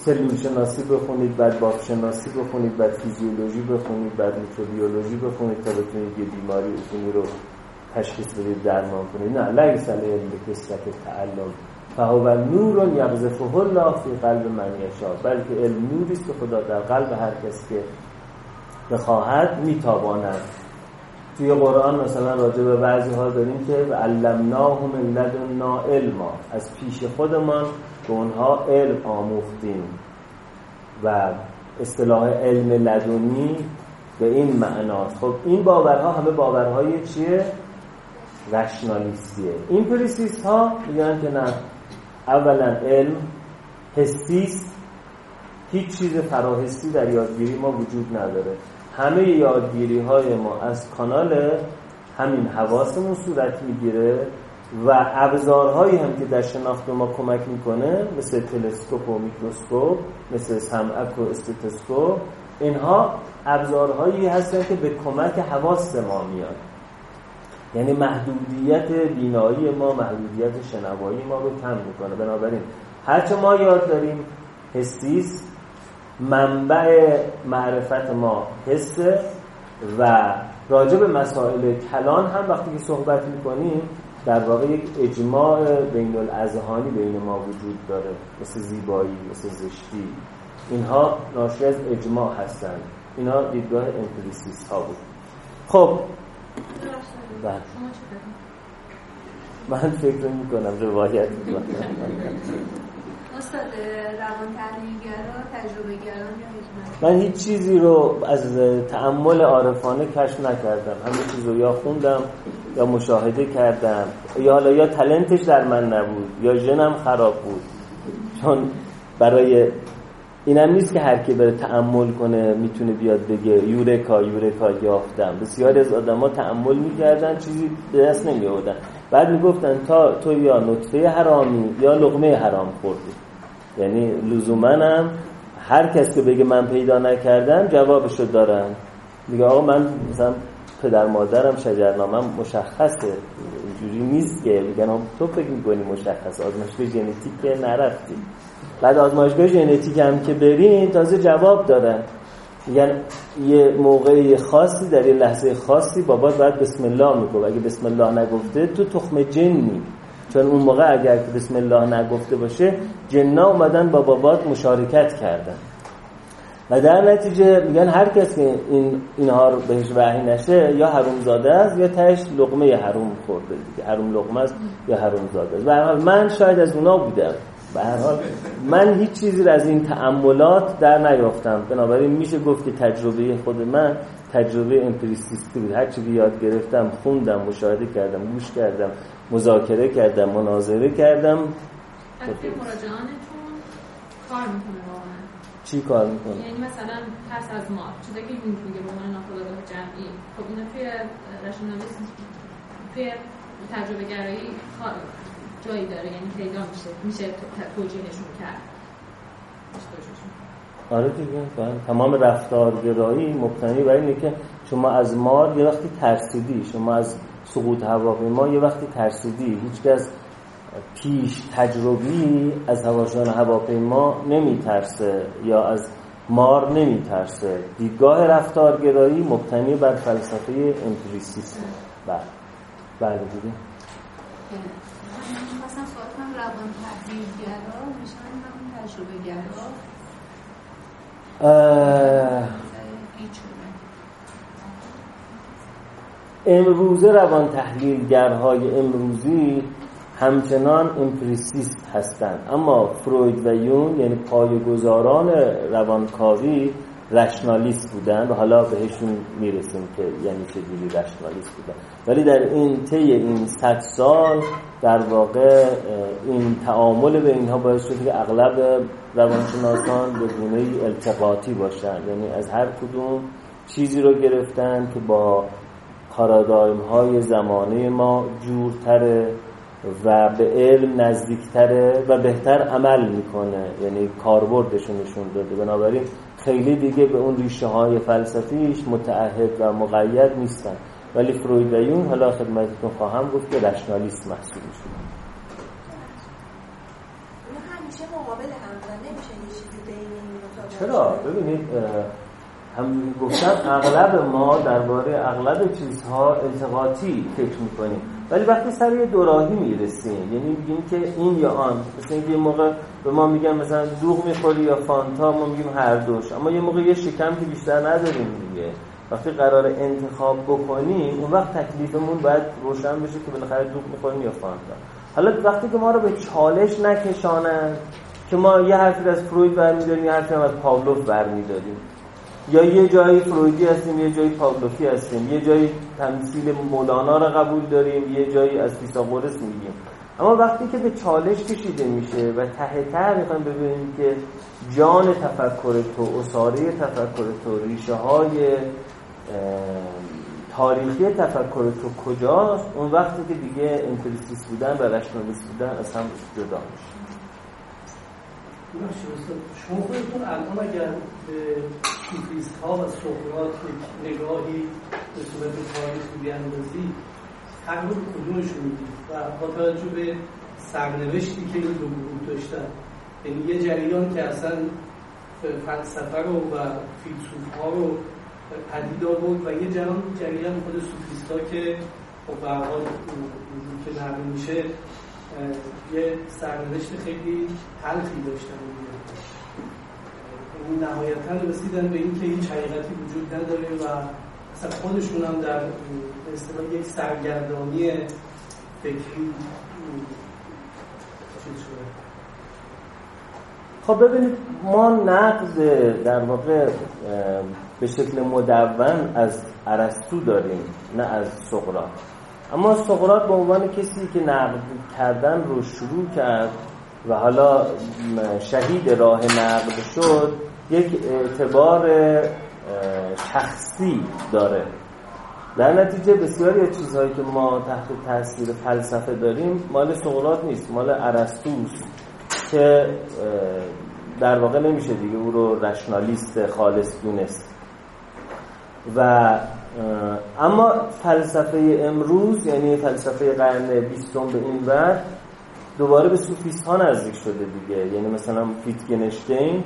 سلول شناسی بخونید، بعد بافت شناسی بخونید، بعد فیزیولوژی بخونید، بعد میکروبیولوژی بخونید تا بتونید یه بیماری عفونی رو تشخیص بدید، درمان کنید. نه، لیس العلم بکثرت التعلم فهو نور یقذفه الله فی قلب من یشاء، بلکه علم نوری است که خدا در قلب هر کس که بخواهد میتاباند. توی قرآن مثلا راجع به بعضی ها داریم که علمناهم من لدنا علما، از پیش خودمان به اونها علم آموختیم. و اصطلاح علم لدنی به این معناست. خب این باورها همه باورهای چیه؟ رشنالیستیه. این پریسیست ها میگن که نه، اولا علم حسیست، هیچ چیز فراحسی در یادگیری ما وجود نداره. همه یادگیری های ما از کانال همین حواسمون صورت میگیره و ابزارهایی هم که در شناخت ما کمک میکنه مثل تلسکوپ و میکروسکوپ، مثل سمعک و استتسکوپ، اینها ابزارهایی هستن که به کمک حواس ما میاد. یعنی محدودیت بینایی ما، محدودیت شنوایی ما رو کم میکنه. بنابراین هرچه ما یاد داریم حسیست، منبع معرفت ما حسه و راجع به مسائل کلان هم وقتی که صحبت میکنیم در واقع یک اجماع بین الاذهانی بین ما وجود داره، مثل زیبایی، مثل زشتی، اینها ناشی از اجماع هستند. اینا دیدگاه امپریسیست ها بود. خب بله، من فکر میکنم روایت میکنم استاد روان تحلیلگرا، تجربه گران یا حکمت؟ من هیچ چیزی رو از تأمل عارفانه کشف نکردم. همه چیز رو یا خوندم یا مشاهده کردم، یا حالا یا تلنتش در من نبود یا ژنم خراب بود. چون برای اینم نیست که هر کی بره تأمل کنه میتونه بیاد بگه یورکا یورکا یافتم. بسیاری از آدما تأمل میکردن چیزی به دست نمیآوردن، بعد میگفتن تا تو یا نطفه حرامی یا لقمه حرام خوردی. یعنی لزوماً هم هر کس که بگه من پیدا نکردم جوابشو دارن. میگه آقا من مثلا پدر مادرم شجرنامه‌ام مشخصه، اینجوری نیست که میگن تو فکر می‌کنی مشخص، آزمایشگاه ژنتیک که نرفتی. بعد آزمایشگاه ژنتیک هم که برین تازه جواب دارن. میگن یه موقع خاصی در یه لحظه خاصی بابات باید بسم الله میگه، اگه بسم الله نگفته تو تخم جنی. چون اون موقع اگر که بسم الله نگفته باشه جن‌ها اومدن با بابات مشارکت کردن و در نتیجه میگن هر کس که این اینها رو بهش وحی نشه یا حرومزاده است یا تهش لقمه حروم خورده دیگه. حروم لقمه است یا حرومزاده است. به هر حال من شاید از اونا بودم. به هر حال من هیچ چیزی از این تأملات در نیافتم. بنابراین میشه گفت که تجربه خود من تجربه امپریسیستی بود. هر چی یاد گرفتم، خوندم، مشاهده کردم، گوش کردم، مذاکره کردم، مناظره کردم. اگه مراجعانتون کار میکنه واقعا چی کار میکنه؟ یعنی مثلا ترس از مار، چیزی که میگه به عنوان ناخودآگاه جمعی، خب اینا توی رشنالیسم، توی تجربه گرایی جایی داره، یعنی پیدا میشه میشه توجیهشون کرد. آره دیگه، تمام رفتارگرایی مبتنی بر اینه که شما از مار یه وقتی ترسیدی، شما از سقوط هواپیما یه وقتی ترسیدی. هیچکس پیش تجربی از هواشان هواپیما نمیترسه یا از مار نمیترسه. دیدگاه رفتارگرایی مبتنی بر فلسفه امپریسیسم. بله بله دیگه. من مثلا سوال کنم روان تحلیلگرا میشن همون تجربه گرا؟ امروزه روان تحلیلگرهای امروزی همچنان امپریسیست هستند، اما فروید و یون یعنی پایه‌گذاران روانکاوی رشنالیست بودن و حالا بهشون میرسیم که یعنی چجوری رشنالیست بودن. ولی در این طی این صد سال در واقع این تعامل به اینها باعث شد که اغلب روانشناسان به گونه‌ای التقاطی باشن، یعنی از هر کدوم چیزی رو گرفتن که با پارادایم‌های زمانه ما جورتره و به علم نزدیکتره و بهتر عمل میکنه، یعنی کاربردش نشون داده. بنابراین خیلی دیگه به اون ریشه های فلسفیش متعهد و مقید نیستن. ولی فروید و یون حالا خدمتتون خواهم گفت که رشنالیست محسوب میشن. همیشه مقابل هم نمیشه یه چیزی به چرا؟ ببینید هم گفتم اغلب ما درباره اغلب چیزها التقاطی فکر میکنیم، ولی وقتی سر یه دوراهی میرسیم، یعنی میگیم که این یا آن، مثلا اینکه یه موقع به ما میگن مثلا دوغ میخوری یا فانتا، ما میگیم هر دوش، اما یه موقع یه شکم که بیشتر نداریم دیگه. وقتی قرار انتخاب بکنیم اون وقت تکلیفمون باید روشن بشه که بالاخره دوغ میخوریم یا فانتا. حالا وقتی که ما رو به چالش نکشانن که ما یه حرفی از فروید برمی‌داریم، یه حرفی از پاولوف برمی‌داریم، یا یه جایی فرویدی هستیم، یه جایی پاولوفی هستیم، یه جایی تمثیل مولانا رو قبول داریم، یه جایی از فیثاغورس میگیم. اما وقتی که به چالش کشیده میشه و ته ته میخوایم ببینیم که جان تفکر تو، اساره تفکر تو، ریشه های تاریخی تفکر تو کجاست، اون وقتی که دیگه امپریسیست بودن و رشنالیست بودن از هم جدا میشه. شما خودتون الان اگر به سوفیست ها و سقراط نگاهی به صورت تاریخی بیاندازی، تقریبا کدومشون میدید و با توجه به سرنوشتی که این دو گروه داشتن، یعنی یه جریان که اصلا فلسفه رو و فیلسوف ها رو پدید آورد و یه جریان جریان خود سوفیست ها که به هر حال که نقل میشه یه سرنوشت خیلی تلخی داشتن. این نهایتاً رسیدن به این که هیچ حقیقتی وجود نداره و اصلا خودشون هم در اصطلاح یک سرگردانی فکری چیز شده. خب ببینید، ما نقد در واقع به شکل مدون از ارسطو داریم، نه از سقراط. اما سقراط به عنوان کسی که نقد کردن رو شروع کرد و حالا شهید راه نقد شد، یک اعتبار شخصی داره. در نتیجه بسیاری از چیزهایی که ما تحت تاثیر فلسفه داریم مال سقراط نیست، مال ارسطوست که در واقع نمیشه دیگه او رو رشنالیست خالص دونست. و اما فلسفه امروز، یعنی فلسفه قرن بیستم به این ور، دوباره به سوفیست ها نزدیک شده دیگه. یعنی مثلا ویتگنشتین،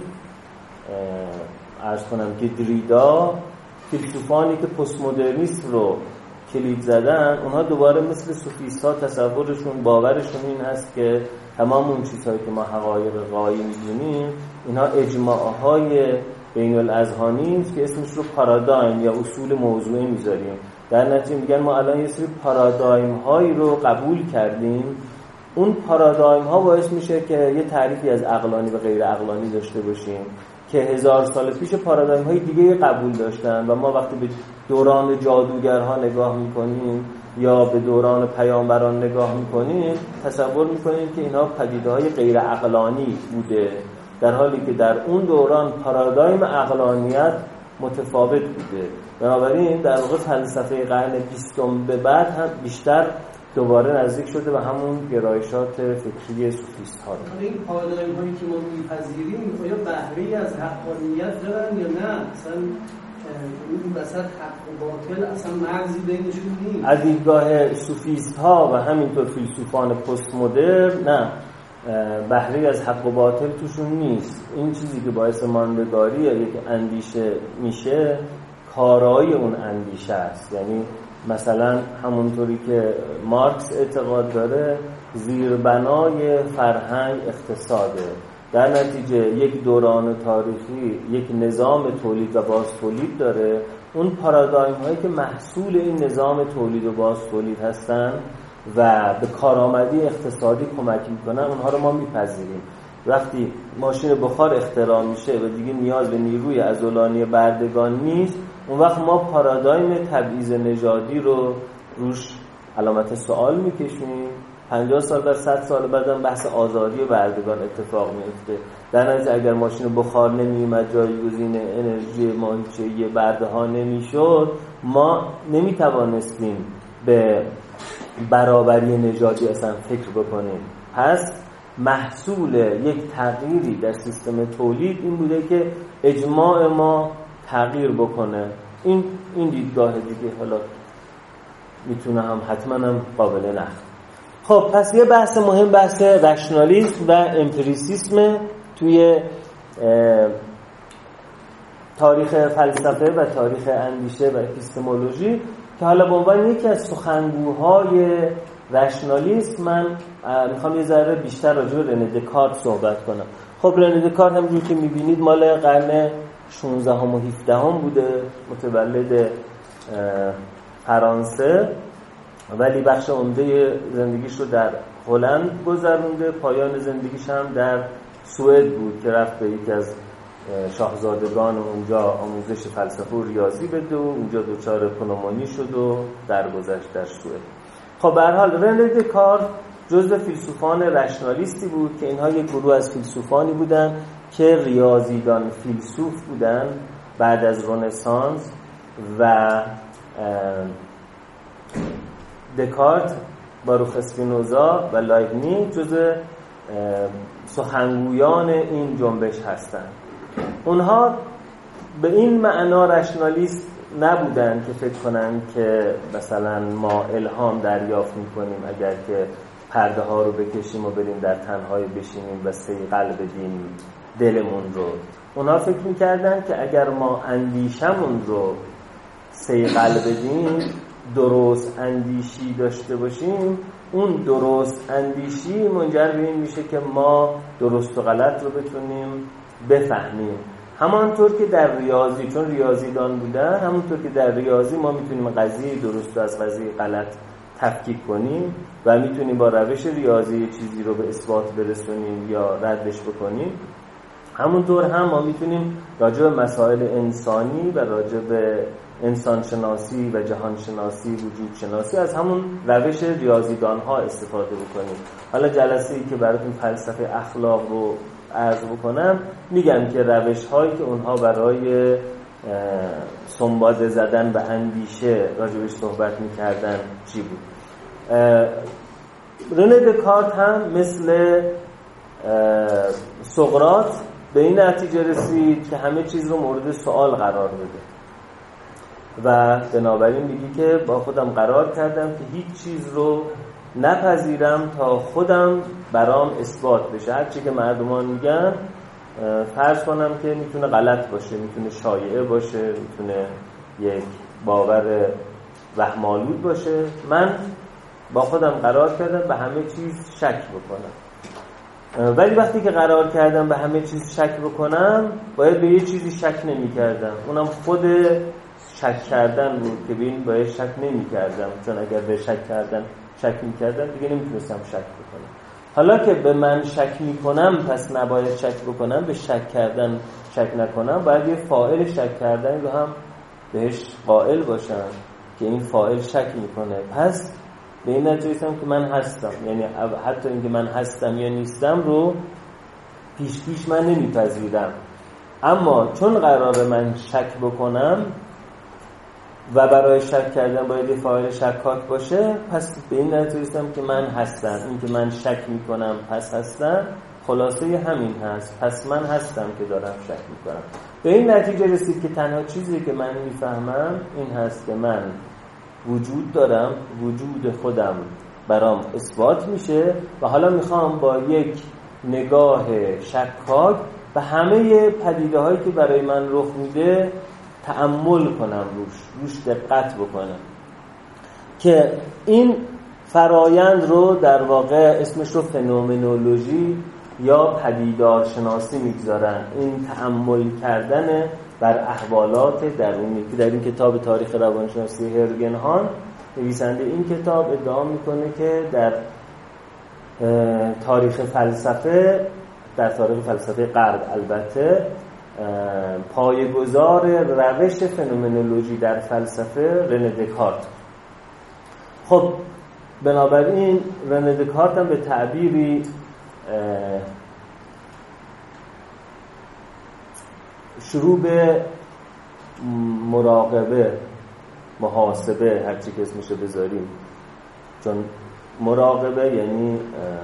عرض کنم که دریدا، فیلسوفانی که پست مدرنیست رو کلید زدن، اونها دوباره مثل سوفیست ها تصورشون، باورشون این هست که تمام اون چیزهایی که ما حقایق غایی می‌دونیم اینها اجماعهای بین الاذهانی است که اسمش رو پارادایم یا اصول موضوعی میذاریم. در نتیجه میگن ما الان یه سری پارادایم هایی رو قبول کردیم، اون پارادایم ها باعث میشه که یه تعریفی از عقلانی و غیر عقلانی داشته باشیم که هزار سال پیش پارادایم های دیگه قبول داشتن و ما وقتی به دوران جادوگرها نگاه میکنیم یا به دوران پیامبران نگاه میکنیم تصور میکنیم که اینها پدیده های غیر عقلانی بوده، در حالی که در اون دوران پارادایم عقلانیت متفاوت بوده. بنابراین در واقع فلسفه قرن بیستم به بعد هم بیشتر دوباره نزدیک شده و همون گرایشات فکری سوفیست ها. این پارادایم هایی که ما میپذیریم آیا بهره‌ای از حقانیت دارن یا نه؟ مثلا این وسط حق و باطل اصلا مرزی بینشون نیست. از دیدگاه سوفیست ها و همینطور فیلسوفان پست مدرن نه، بهره‌ای از حق و باطل توشون نیست. این چیزی که باعث ماندگاری یا یک اندیشه میشه کارایی اون اندیشه است. یعنی مثلا همونطوری که مارکس اعتقاد داره زیربنای فرهنگ اقتصاده، در نتیجه یک دوران تاریخی یک نظام تولید و باز تولید داره، اون پارادایم هایی که محصول این نظام تولید و باز تولید هستن و به کارآمدی اقتصادی کمک میکنن اونها رو ما میپذیریم. وقتی ماشین بخار اختراع میشه و دیگه نیاز به نیروی عضلانی بردگان نیست، اون وقت ما پارادایم تبعیض نژادی رو روش علامت سوال میکشیم. پنجاه سال بعد، صد سال بعدم بحث آزادی بردگان اتفاق میفته. در نتیجه اگر ماشین بخار نمیومد، جایگزین انرژی ماهیچه‌ای برده ها نمیشد، ما نمیتوانستیم به برابری نژادی اصلا فکر بکنیم. پس محصول یک تغییری در سیستم تولید این بوده که اجماع ما تغییر بکنه. این این دیدگاه دیگه حالا میتونه هم حتما هم قابل نقد. خب پس یه بحث مهم بحث رشنالیسم و امپریسیسم توی تاریخ فلسفه و تاریخ اندیشه و اپیستمولوژی که حالا به عنوان یکی از سخنگوهای رشنالیسم من میخوام یه ذره بیشتر راجع به رنه دکارت صحبت کنم. خب رنه دکارت همونجور که میبینید مال قرن شانزدهم و هفدهم بوده، متولد فرانسه، ولی بخش عمده زندگیش رو در هلند گذرونده. پایان زندگیش هم در سوئد بود که رفت به یکی از شاهزادگان اونجا آموزش فلسفه و ریاضی بده و اونجا دچار پنومونی شد و درگذشت در سوئد. خب به هر حال رنه دکارت جزو فیلسوفان رشنالیستی بود که اینها یک گروه از فیلسوفانی بودن که ریاضیدان فیلسوف بودن بعد از رنسانس و دکارت، باروخ اسپینوزا و لایبنیتز جزو سخنگویان این جنبش هستند. اونها به این معنا رشنالیست نبودن که فکر کنن که مثلا ما الهام دریافت میکنیم اگر که پرده ها رو بکشیم و بریم در تنهایی بشینیم و صیقل بدیم دلمون رو. اونها فکر میکردن که اگر ما اندیشمون رو صیقل بدیم، درست اندیشی داشته باشیم، اون درست اندیشی منجر به این میشه که ما درست و غلط رو بتونیم بفهمیم. همانطور که در ریاضی، چون ریاضیدان بودن، همونطور که در ریاضی ما میتونیم قضیه درست از قضیه غلط تفکیک کنیم و میتونیم با روش ریاضی چیزی رو به اثبات برسونیم یا ردش بکنیم، همونطور هم ما میتونیم راجع به مسائل انسانی و راجع به انسان شناسی و جهان شناسی، وجود شناسی از همون روش ریاضیدان ها استفاده بکنیم. حالا جلسه ای که براتون فلسفه اخلاق رو عرض بکنم میگم که روش هایی که اونها برای سنباده زدن به اندیشه راجبش صحبت میکردن چی بود. رنه دکارت هم مثل سقراط به این نتیجه رسید که همه چیز رو مورد سوال قرار بده و بنابراین میگی که با خودم قرار کردم که هیچ چیز رو نپذیرم تا خودم برام اثبات بشه. هر چی که مردمان میگن فرض کنم که میتونه غلط باشه، میتونه شایعه باشه، میتونه یک باور وهم‌آلود باشه. من با خودم قرار کردم به همه چیز شک بکنم، ولی وقتی که قرار کردم به همه چیز شک بکنم باید به یه چیزی شک نمی کردم، اونم خود شک کردن بود که به این باید شک نمی کردم، چون اگر به شک کردن شک می کردم دیگه نمیتونستم شک بکنم. حالا که به من شک می کنم پس نباید شک بکنم، به شک کردن شک نکنم، باید یه فاعل شک کردن رو هم بهش قائل باشم که این فاعل شک میکنه. پس به این نتیجه رسیدم که من هستم، یعنی حتی اینکه من هستم یا نیستم رو پیش پیش من نمیپذیرم، اما چون قراره من شک بکنم و برای شک کردن باید فاعل شکاک باشه، پس به این نتیجه رسیدم که من هستم. این که من شک میکنم پس هستم، خلاصه همین هست، پس من هستم که دارم شک میکنم. به این نتیجه رسید که تنها چیزی که من میفهمم این هست که من وجود دارم، وجود خودم برام اثبات میشه و حالا میخوام با یک نگاه شکاک به همه پدیده هایی که برای من رخ میده تأمل کنم، روش روش دقت بکنم، که این فرایند رو در واقع اسمش رو فنومنولوژی یا پدیدارشناسی میگذارن. این تأمل کردن بر احوالات درونی که در این کتاب تاریخ روانشناسی هرگنهان نویسنده این کتاب ادعا میکنه که در تاریخ فلسفه، در تاریخ فلسفه غرب البته، پایه‌گذار روش فنومنولوژی در فلسفه رنه دکارت. خب بنابراین رنه دکارت هم به تعبیری شروع به مراقبه، محاسبه، هر چی که اسمشو بذاریم، چون مراقبه یعنی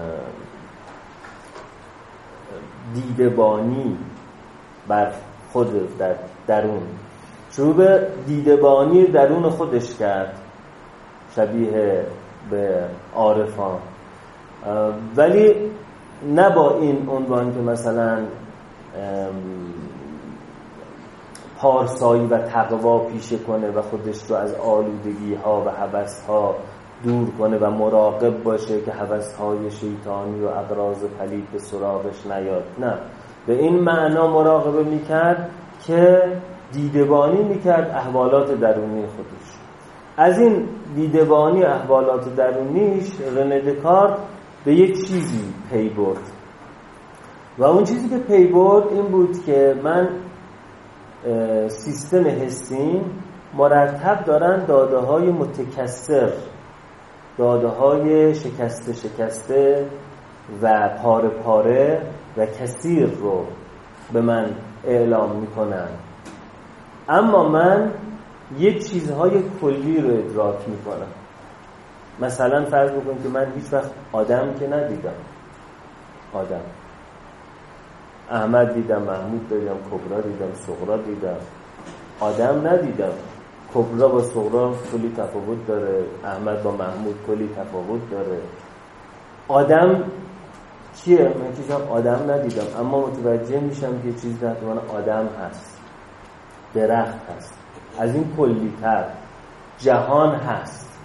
دیدبانی بر خود در درون، شروع به دیدبانی درون خودش کرد، شبیه به عارفان، ولی نه با این عنوان که مثلا پارسایی و تقوا پیشه کنه و خودش رو از آلودگی ها و هوس ها دور کنه و مراقب باشه که هوس های شیطانی و اغراض پلید به سراغش نیاد. نه، به این معنا مراقبه میکرد که دیدبانی میکرد احوالات درونی خودش. از این دیدبانی احوالات درونیش رنه دکارت به یک چیزی پی برد و اون چیزی که پی برد این بود که من سیستم حسیم مرتب دارن داده های متکثر، داده های شکسته شکسته و پاره پاره و کثیر رو به من اعلام میکنن، اما من یک چیزهای کلی رو ادراک میکنم. مثلا فرض بکنید که من هیچ وقت آدم که ندیدم، آدم احمد دیدم، محمود دیدم، کبرا دیدم، صغرا دیدم، آدم ندیدم. کبرا با صغرا کلی تفاوت داره، احمد با محمود کلی تفاوت داره. آدم چیه؟ من چیزا آدم ندیدم اما متوجه میشم که چیز در من آدم هست، درخت هست، از این کلی تر جهان هست،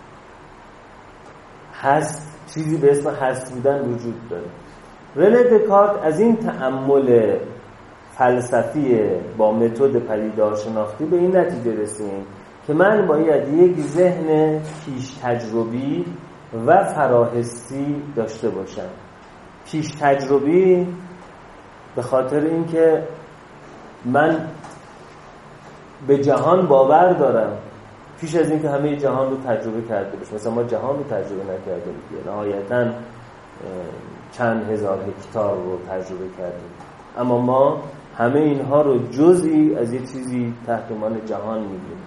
هست چیزی به اسم هست بودن وجود داره. رنه دکارت از این تأمل فلسفی با متد پدیدارشناختی به این نتیجه رسید که من باید یک ذهن پیش تجربی و فراحسی داشته باشم. پیش تجربی به خاطر اینکه من به جهان باور دارم پیش از اینکه همه جهان رو تجربه کرده باشم. مثلا ما جهان رو تجربه نکرده بودیم، نهایتاً چند هزار هکتار رو تجربه کردیم، اما ما همه اینها رو جزئی از یک چیزی تحت عنوان جهان می‌بینیم.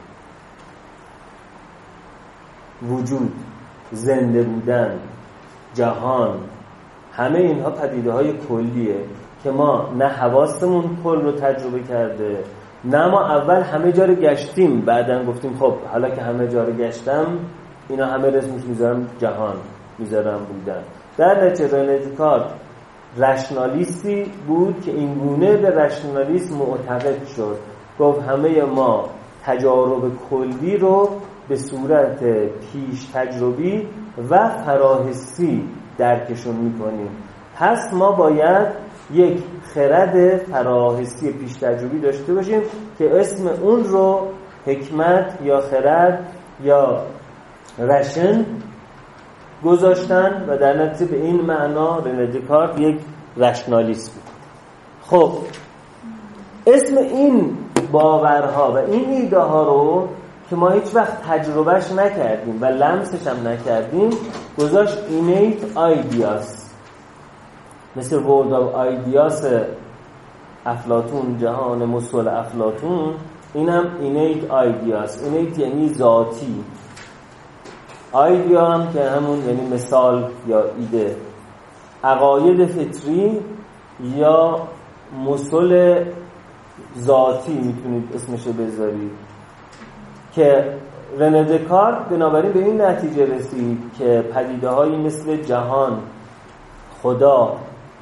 وجود، زنده بودن، جهان، همه اینها پدیده‌های کلیه که ما نه حواسمون کل رو تجربه کرده، نه ما اول همه جا رو گشتیم بعدن گفتیم خب حالا که همه جا رو گشتم اینا همه رسمش میذارم جهان، میذارم بودن. در نتیجه رنه دکارت رشنالیستی بود که این گونه به رشنالیسم معتقد شد. گفت همه ما تجارب کلی رو به صورت پیش تجربی و فراحسی درکشون میکنیم، پس ما باید یک خرد فراحسی پیش تجربی داشته باشیم که اسم اون رو حکمت یا خرد یا رشن گذاشتن و در نتیجه به این معنا رنه دکارت یک رشنالیست بود. خب اسم این باورها و این ایده ها رو که ما هیچ وقت تجربهش نکردیم و لمسش هم نکردیم گذاشت اینیت آیدیاس، مثل ورلد آف آیدیاس افلاطون، جهان مسل افلاطون، اینم اینیت آیدیاس. اینیت یعنی ذاتی، آیدیا هم که همون یعنی مثال یا ایده، عقاید فطری یا مسل ذاتی میتونید اسمشو بذارید. که رنه دکارت بنابراین به این نتیجه رسید که پدیده هایی مثل جهان، خدا،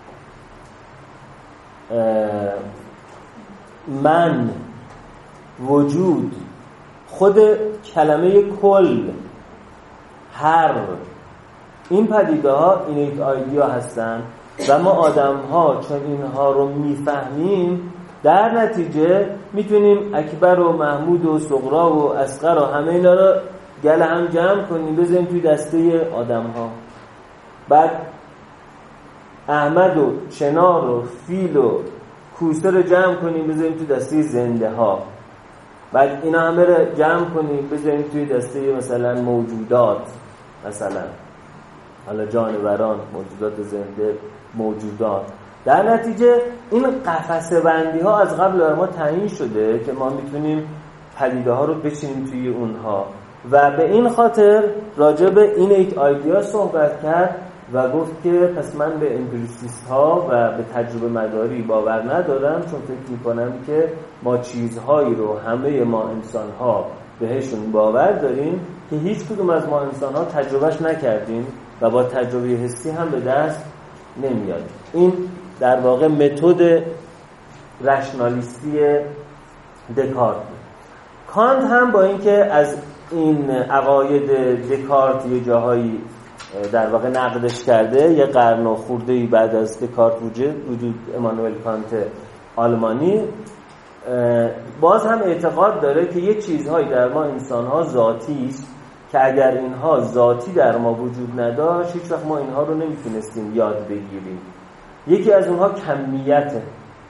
من، وجود، خود کلمه کل، هر، این پدیده ها اینیت آیدیا هستن و ما آدم ها چون اینها رو میفهمیم در نتیجه میتونیم اکبر و محمود و صغرا و اصغر و همه اینا رو گله هم جمع کنیم بذاریم توی دسته آدم ها. بعد احمد و چنار و فیل و کوسه رو جمع کنیم بذاریم توی دسته زنده ها. بعد اینا همه رو جمع کنیم بذاریم توی دسته مثلا موجودات، مثلا حالا جانوران، موجودات زنده، موجودات. در نتیجه این قفسه بندی ها از قبل بر ما تعیین شده که ما میتونیم پدیده ها رو بچینیم توی اونها و به این خاطر راجع به اینیت آیدیا صحبت کرد و گفت که پس من به امپریسیست ها و به تجربه مداری باور ندارم، چون فکر میکنم که ما چیزهایی رو همه ما انسان ها بهشون باور داریم که هیچ کدوم از ما انسان ها تجربهش نکردیم و با تجربه حسی هم به دست نمیاد. این در واقع متد رشنالیستی دکارت بود. کانت هم با اینکه از این عقاید دکارت یه جاهایی در واقع نقدش کرده، یه قرن و خورده‌ای بعد از دکارت وجود وجود امانوئل کانت آلمانی، باز هم اعتقاد داره که یه چیزهایی در ما انسان‌ها ذاتی است که اگر اینها ذاتی در ما وجود نداشت هیچ وقت ما اینها رو نمیتونستیم یاد بگیریم. یکی از اونها کمیته،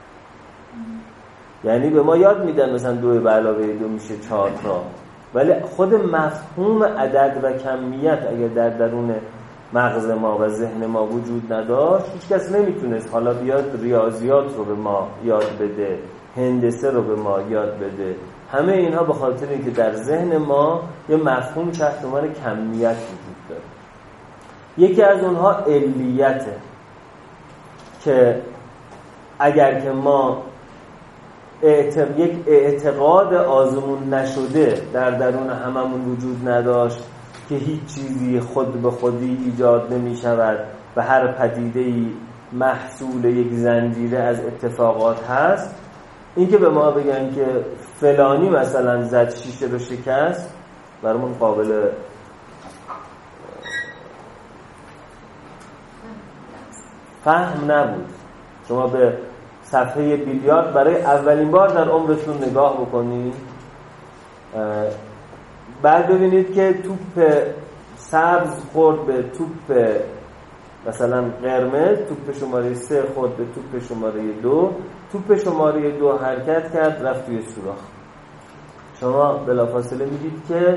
یعنی به ما یاد میدن مثلا دو به علاوه دو میشه چهار تا، ولی خود مفهوم عدد و کمیت اگر در درون مغز ما و ذهن ما وجود نداشت هیچ کس نمیتونست حالا بیاد ریاضیات رو به ما یاد بده، هندسه رو به ما یاد بده. همه اینها به خاطر اینکه در ذهن ما یه مفهوم تحت عنوان کمیت وجود داره. یکی از اونها علیته که اگر که ما اعتقاد یک اعتقاد آزمون نشده در درون هممون وجود نداشت که هیچ چیزی خود به خودی ایجاد نمی شود و هر پدیده‌ای محصول یک زنجیره از اتفاقات هست، این که به ما بگن که فلانی مثلا زد شیشه رو شکست برامون قابل فهم نبود. شما به صفحه بیلیارد برای اولین بار در عمرتون نگاه بکنید، بعد ببینید که توپ سبز خورد به توپ مثلا قرمز، توپ شماره سه خورد به توپ شماره دو، توپ شماره دو حرکت کرد رفت توی سوراخ. شما بلافاصله میدید که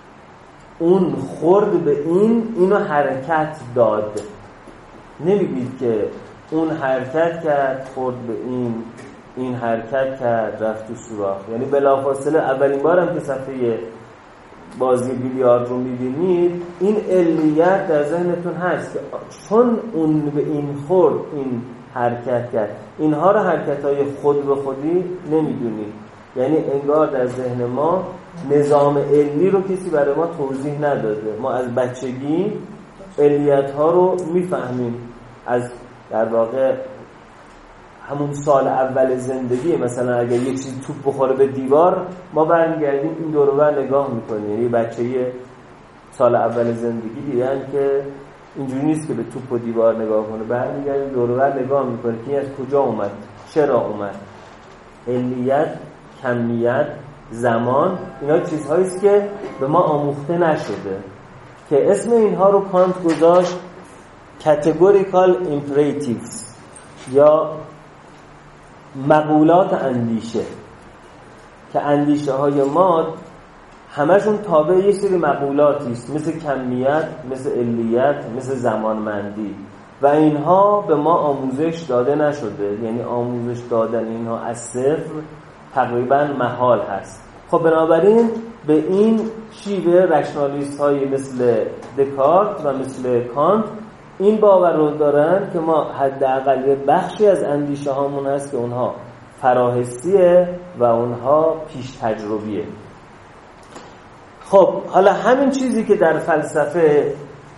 اون خورد به این اینو حرکت داد، نمیگید که اون حرکت کرد خورد به این این حرکت کرد رفت تو سوراخ. یعنی بلافاصله اولین بارم که صفحه بازی بیلیارد رو میبینید این علیت در ذهنتون هست که چون اون به این خورد این حرکت کرد. اینها رو حرکت‌های خود به خودی نمیدونید، یعنی انگار در ذهن ما نظام علی رو کسی برای ما توضیح نداده. ما از بچگی علیت‌ها رو میفهمیم، از در واقع همون سال اول زندگی مثلا اگر یک چیز توپ بخوره به دیوار ما برمیگردیم این دور و بر نگاه میکنیم. یعنی بچه سال اول زندگی دیدن که اینجوری نیست که به توپ و دیوار نگاه کنه، برمیگردیم دور و بر نگاه میکنه که این از کجا اومد، چرا اومد. علیت، کمیت، زمان، اینا چیزهایی است که به ما آموخته نشده که اسم اینها رو کانت گذاشت categorical imperatives یا مقولات اندیشه، که اندیشه های ما همشون تابع یه سری مقولاتی است، مثل کمیت، مثل علیت، مثل زمانمندی، و اینها به ما آموزش داده نشده. یعنی آموزش دادن اینها از صفر تقریبا محال هست. خب بنابراین به این شیوه رشنالیست های مثل دکارت و مثل کانت این باور رو دارن که ما حداقل یه بخشی از اندیشه هامون هست که اونها فراحسیه و اونها پیش تجربیه. خب حالا همین چیزی که در فلسفه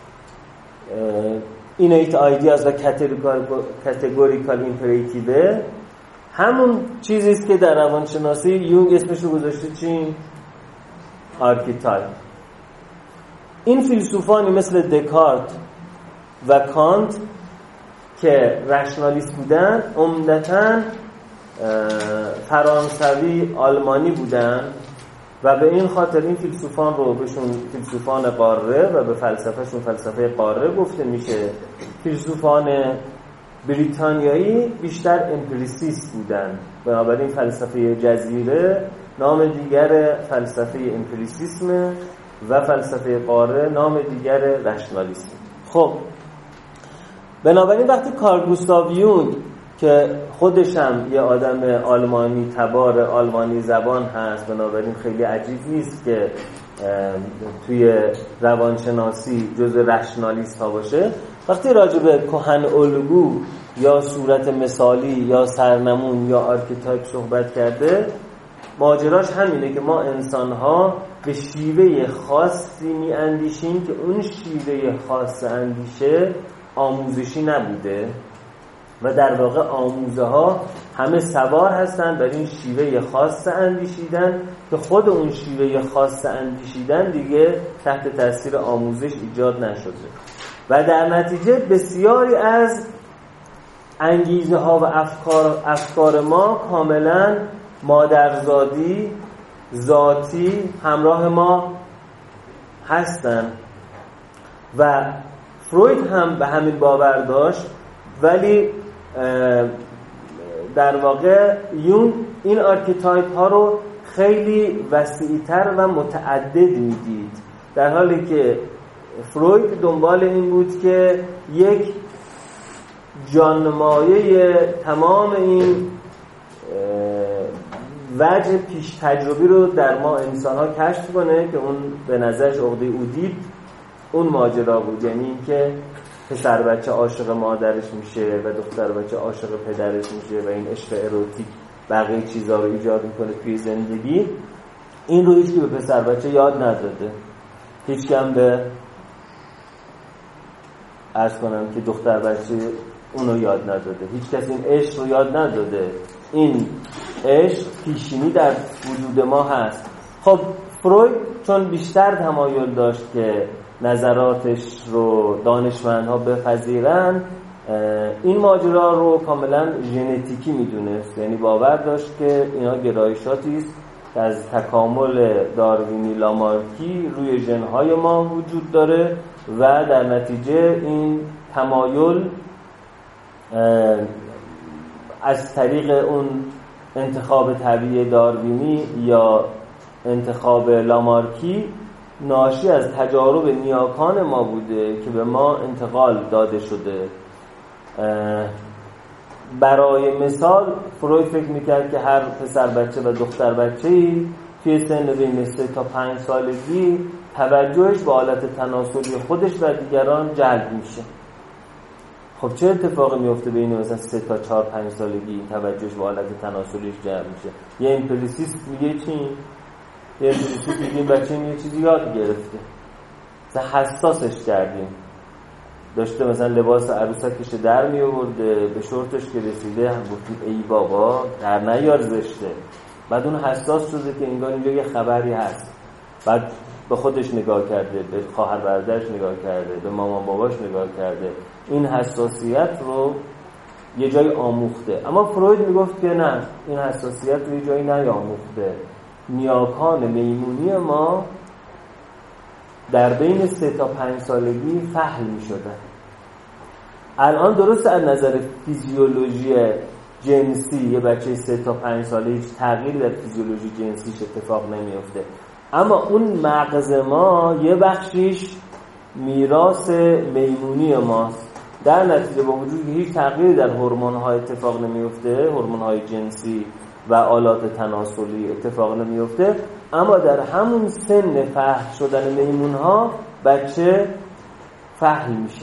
اینیت آیدیاز و کاتگوریکال ایمپراتیو همون چیزی است که در روانشناسی یونگ اسمش رو گذاشته چی؟ آرکیتایپ. این فیلسوفانی مثل دکارت و کانت که رشنالیست بودن عمدتاً فرانسوی آلمانی بودن و به این خاطر این فیلسوفان رو بهشون فیلسوفان قاره و به فلسفهشون فلسفه قاره گفته میشه. فیلسوفان بریتانیایی بیشتر امپریسیست بودن، بنابراین فلسفه جزیره نام دیگر فلسفه امپریسیسم و فلسفه قاره نام دیگر رشنالیسم. خب بنابراین وقتی کارل گوستاو یونگ که خودش هم یه آدم آلمانی تبار آلمانی زبان هست، بنابراین خیلی عجیب نیست که توی روانشناسی جز رشنالیست ها باشه، وقتی راجع به کهن الگو یا صورت مثالی یا سرنمون یا آرکیتایپ صحبت کرده، ماجراش همینه که ما انسان ها به شیوه خاصی می اندیشیم که اون شیوه خاص اندیشه آموزشی نبوده و در واقع آموزه ها همه سوار هستن بر این شیوه خاص اندیشیدن که خود اون شیوه خاص اندیشیدن دیگه تحت تاثیر آموزش ایجاد نشده و در نتیجه بسیاری از انگیزه ها و افکار, افکار ما کاملا مادرزادی ذاتی همراه ما هستن و فروید هم به همین باور داشت، ولی در واقع یون این آرکیتایپ ها رو خیلی وسیع‌تر و متعدد میدید، در حالی که فروید دنبال این بود که یک جانمایه تمام این وجه پیش تجربی رو در ما انسان ها کشف کنه که اون به نظرش عقده اودیپ اون ماجرا بود، یعنی این که پسر بچه عاشق مادرش میشه و دختر بچه عاشق پدرش میشه و این عشق اروتیک بقیه چیزا رو ایجاد میکنه توی زندگی. این رو هیچکی به پسر بچه یاد نداده، هیچکی هم به عرض کنم که دختر بچه اونو یاد نداده، هیچ کس این عشق رو یاد نداده. این عشق پیشینی در وجود ما هست. خب فروید چون بیشتر تمایل داشت که نظراتش رو دانشمندها بپذیرن، این ماجرا رو کاملا ژنتیکی میدونست، یعنی باور داشت که اینا گرایشاتی است که از تکامل داروینی لامارکی روی ژن‌های ما وجود داره و در نتیجه این تمایل از طریق اون انتخاب طبیعی داروینی یا انتخاب لامارکی ناشی از تجارب نیاکان ما بوده که به ما انتقال داده شده. برای مثال فروید فکر میکرد که هر پسر بچه و دختر بچه‌ای توی سن بین سه تا پنج سالگی توجهش به حالت تناسلی خودش و دیگران جلب میشه. خب چه اتفاقی میفته بین مثلا سه تا چهار پنج سالگی توجهش به حالت تناسلیش جلب میشه؟ یه امپلیسیست میگه چی؟ یه امپلیسیست میگه این بچه یه چیزی یاد گرفته، مثلا حساسش کردیم، داشته مثلا لباس عروسکش در می آورده، به شورتش که رسیده هم گفتیم ای بابا در نیار زشته، بعد اون حساس شده که انگار اینجا یه خبری هست، بعد به خودش نگاه کرده، به خواهر برادرش نگاه کرده، به مامان باباش نگاه کرده، این حساسیت رو یه جای آموخته. اما فروید میگفت که نه، این حساسیت رو یه جایی نیاموخته. نیاکان میمونی ما در بین سه تا پنج سالگی فحل می شدن. الان درست از نظر فیزیولوژی جنسی یه بچه سه تا پنج ساله هیچ تغییری در فیزیولوژی جنسیش اتفاق نمیفته، اما اون مغز ما یه بخشیش میراث میمونی ماست. در نتیجه با وجود که هیچ تغییری در هورمون‌ها اتفاق نمیفته، هورمون‌های جنسی و آلات تناسلی اتفاق نمیفته، اما در همون سن فحل شدن میمون‌ها بچه فحل میشه.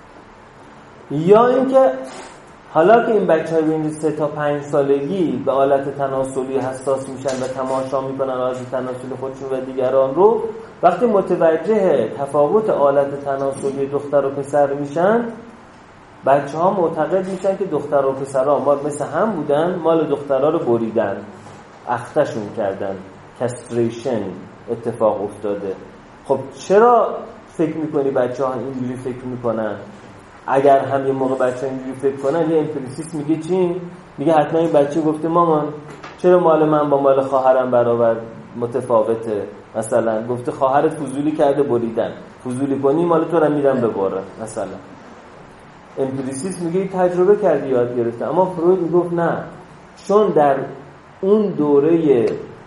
یا اینکه حالا که این بچه‌ها بین سه تا پنج سالگی به آلت تناسلی حساس میشن و تماشا میکنن آلت تناسلی خودشون و دیگران رو، وقتی متوجه تفاوت آلت تناسلی دختر و پسر میشن، بچه ها معتقد میشن که دختر و پسرها ما مثل هم بودن، مال دخترها رو بریدن، اختشون کردن، کستریشن اتفاق افتاده. خب چرا فکر میکنی بچه ها اینجوری فکر میکنن؟ اگر هم یه موقع بچه ها اینجوری فکر کنن، یه امپلیسیست میگه چی؟ میگه حتما این بچه گفته مامان چرا مال من با مال خواهرم برابر متفاوته، مثلا گفته خواهرت فضولی کرده بریدن، فضولی کنی مال تو رو میرم ببرن مثلا. امپلیسیست میگه تجربه کردی یاد گرفته. اما فروید میگفت نه، چون در اون دوره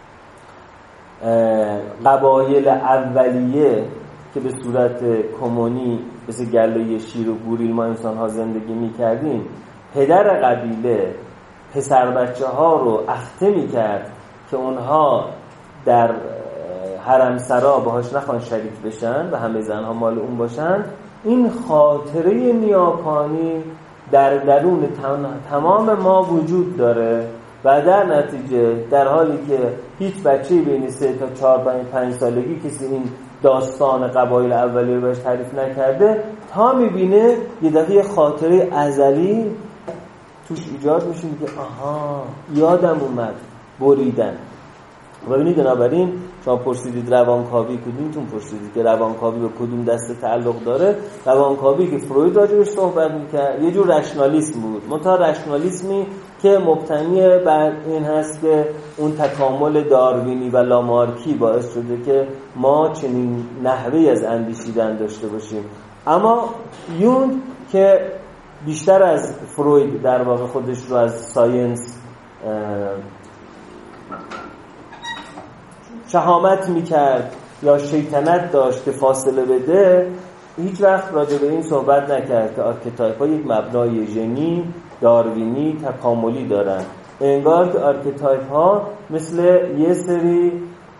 قبایل اولیه که به صورت کمونی مثل گله شیر و گوریل ما انسان ها زندگی میکردیم، پدر قبیله پسر بچه ها رو اخته میکرد که اونها در حرمسرا باهاش نخوان شریک بشن و همه زنها مال اون باشن. این خاطره نیاکانی در درون تمام ما وجود داره و در نتیجه در حالی که هیچ بچه‌ای بین سه تا چهار پنج سالگی کسی این داستان قبایل اولیه رو بهش تعریف نکرده، تا میبینه یه دفعه خاطره ازلی توش ایجاد میشه که آها یادم اومد بریدن. و ببینید بنابراین شما پرسیدید روانکاوی کدومتون پرسیدید که روانکاوی به کدوم دسته تعلق داره. روانکاوی که فروید راجعش صحبت میکرد یه جور رشنالیسم بود، منتها رشنالیسمی که مبتنی بر این هست که اون تکامل داروینی و لامارکی باعث شده که ما چنین نحوهی از اندیشیدن داشته باشیم. اما یونگ که بیشتر از فروید در واقع خودش رو از ساینس شهامت میکرد یا شیطنت داشت که فاصله بده، هیچ وقت راجع به این صحبت نکرد که آرکتایپ ها یک مبنای ژنی، داروینی، تکاملی دارن. انگار که آرکتایپ ها مثل یه سری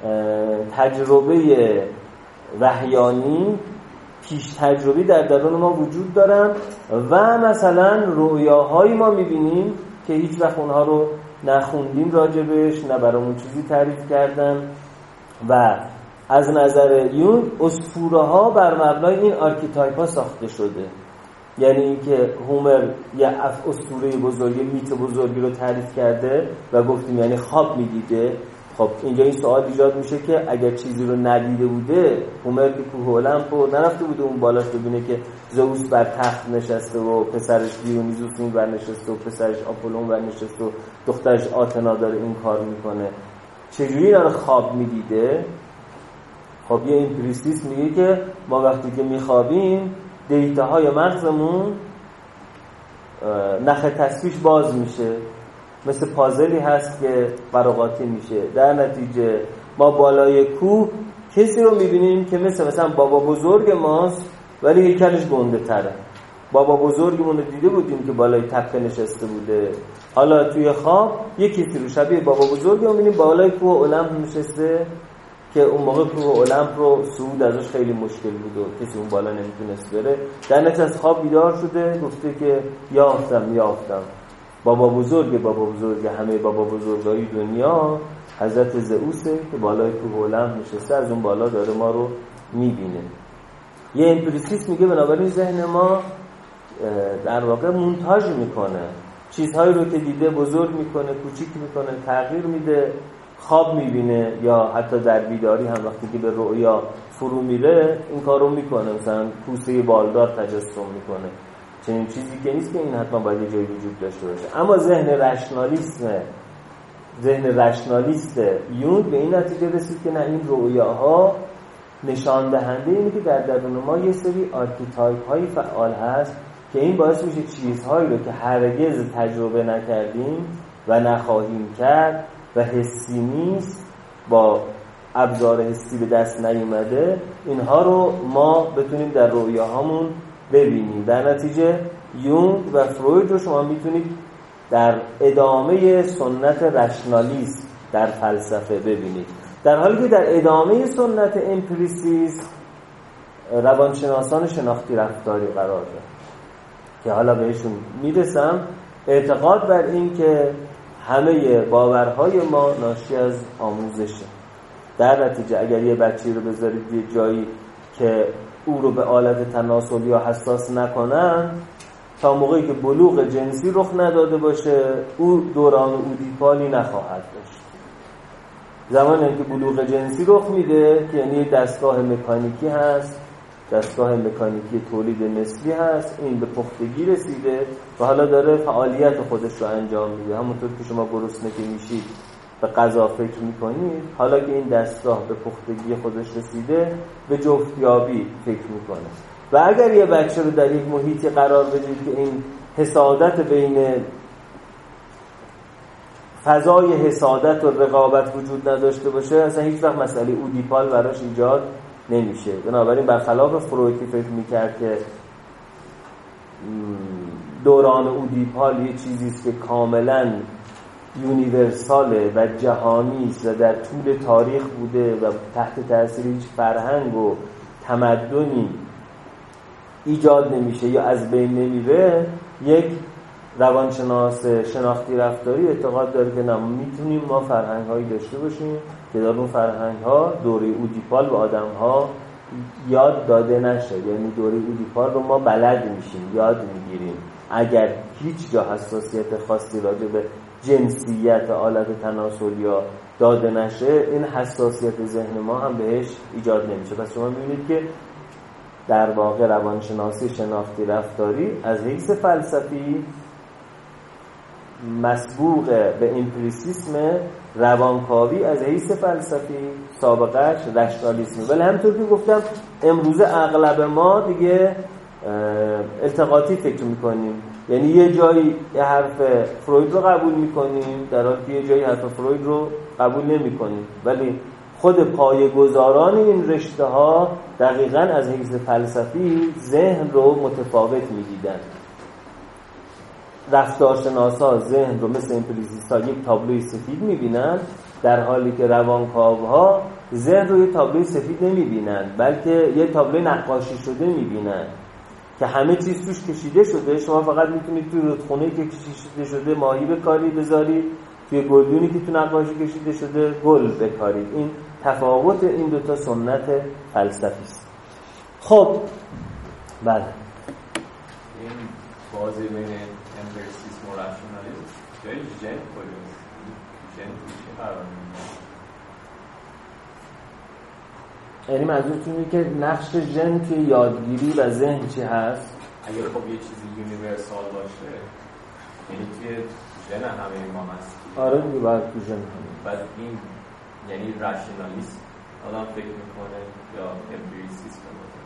تجربه وحیانی پیش تجربی در درون ما وجود دارن و مثلا رویاهایی ما میبینیم که هیچ وقت اونها رو نخوندیم راجبش، نه برامون چیزی تعریف کردن. و از نظر یونگ اسطوره ها بر مبنای این آرکیتایپ ها ساخته شده. یعنی اینکه هومر یه اسطوره بزرگ، میت بزرگی رو تعریف کرده و گفتیم یعنی خواب میدیده. خب اینجا این سوال ایجاد میشه که اگر چیزی رو ندیده بوده، هومر که کوه المپ رو نرفته بوده اون بالاش ببینه که زئوس بر تخت نشسته و پسرش دیونیزوس اون بر نشسته و پسرش آپولون بر نشسته و دخترش آتنا داره این کار میکنه، چجوری اینا رو خواب میدیده؟ خب یه ایمپریسیست میگه که ما وقتی که میخوابیم دیتاهای مغزمون نخ تصفیش باز میشه، مثل پازلی هست که براقاتی میشه. در نتیجه ما بالای کوه کسی رو میبینیم که مثل مثلا بابا بزرگ ماست ولی هیکلش گنده تره. بابا بزرگمون رو دیده بودیم که بالای تپه نشسته بوده، حالا توی خواب یکی کسی رو شبیه بابا بزرگ رو میبینیم بالای کوه المپ نشسته که اون موقع کوه المپ رو صعود ازش خیلی مشکل بود و کسی اون بالا نمیتونست بره. در نتیجه از خواب بیدار شده، گفته که یافتم یافتم بابا بزرگ بابا بزرگ همه بابا بزرگای دنیا حضرت زئوسه که بالای کوه المپ نشسته، از اون بالا داره ما رو میبینه. یه امپریسیست میگه بنابراین ذهن ما در واقع مونتاژ میکنه، چیزهایی رو که دیده بزرگ میکنه، کوچیک میکنه، تغییر میده، خواب میبینه یا حتی در بیداری هم وقتی که به رؤیا فرو میره این کارو میکنه، مثلا کوسه بالدار تجسم میکنه. چنین چیزی که نیست که این حتما باید یه جایی وجود داشته باشه. اما ذهن رشنالیسم ذهن رشنالیست یونگ به این نتیجه رسید که نه، این رؤیاها نشان دهنده اینه که در درون ما یه سری آرکیتایپ هایی فعال هست که این باعث میشه چیزهایی رو که هرگز تجربه نکردیم و نخواهیم کرد و حسی نیست، با ابزار حسی به دست نیومده، اینها رو ما بتونیم در رؤیاهامون ببینیم. در نتیجه یونگ و فروید رو شما میتونید در ادامه سنت رشنالیسم در فلسفه ببینید، در حالی که در ادامه سنت امپریسیسم روانشناسان شناختی رفتاری قرار داره که حالا بهشون میرسم. اعتقاد بر این که همه باورهای ما ناشی از آموزشه. در نتیجه اگر یه بچه‌ای رو بذارید یه جایی که او رو به آلت تناسلی یا حساس نکنن، تا موقعی که بلوغ جنسی رخ نداده باشه او دوران اودیپالی نخواهد داشت. زمانی که بلوغ جنسی رخ میده که یعنی دستگاه مکانیکی هست، دستگاه مکانیکی تولید مثلی هست، این به پختگی رسیده و حالا داره فعالیت خودش رو انجام میده. همونطور که شما گرسنه که میشید به غذا فکر میکنید، حالا که این دستگاه به پختگی خودش رسیده به جفتیابی فکر میکنه. و اگر یه بچه رو در یک محیطی قرار بدید که این حسادت بین فضای حسادت و رقابت وجود نداشته باشه، اصلا هیچ وقت مسئله اودیپال براش ایجاد نمیشه. بنابراین برخلاف فروید که فکر میکرد که دوران اودیپال یه چیزی است که کاملا یونیورساله و جهانی است و در طول تاریخ بوده و تحت تاثیر هیچ فرهنگ و تمدنی ایجاد نمیشه یا از بین نمیره، یک روانشناس شناختی رفتاری اعتقاد داره که نه، میتونیم ما فرهنگ هایی داشته باشیم که در اون فرهنگ ها دوره اودیپال به آدم ها یاد داده نشه، یعنی دوره اودیپال رو ما بلد میشیم، یاد میگیریم اگر هیچ جا حساسیت خاصی راجع به جنسیت آلت تناسل یا داده نشه، این حساسیت ذهن ما هم بهش ایجاد نمیشه. پس شما میبینید که در واقع روانشناسی شناختی رفتاری از حیث فلسفی مسبوق به امپریسیسم، روانکاوی از حیث فلسفی سابقهش رشنالیسمه. ولی همونطور که گفتم امروزه اغلب ما دیگه التقاطی فکر میکنیم، یعنی یه جایی یه حرف فروید رو قبول میکنیم در حالی که یه جایی حرف فروید رو قبول نمیکنیم، ولی خود پایه‌گذاران این رشته ها دقیقاً از حیث فلسفی ذهن رو متفاوت میدیدن. رفتارشناسا ذهن رو مثل امپریسیست‌ها یک تابلوی سفید میبینن، در حالی که روانکاوها ذهن رو یک تابلوی سفید نمیبینن، بلکه یک تابلوی نقاشی شده میبینن که همه چیز توش کشیده شده. شما فقط میتونید توی رودخونه‌ای که کشیده شده ماهی بکاری بذارید، توی گلدونی که تو نقاشی کشیده شده گل بکارید. این تفاوت این دوتا سنت فلسفی است. خب بله، این بازی بین امپریسیسم و رشنالیسم جای ژن کجاست؟ ژن چی قرار میگیره؟ یعنی منظورتون اینه که نقش ژن توی یادگیری و ذهن چی هست؟ اگر خب یه چیزی یونیورسال باشه، یعنی توی ژن همه ما هست. آره دیگه، باید تو ژن همه. بعد این یعنی رشنالیسم آدم فکر میکنه یا امپریسیسم؟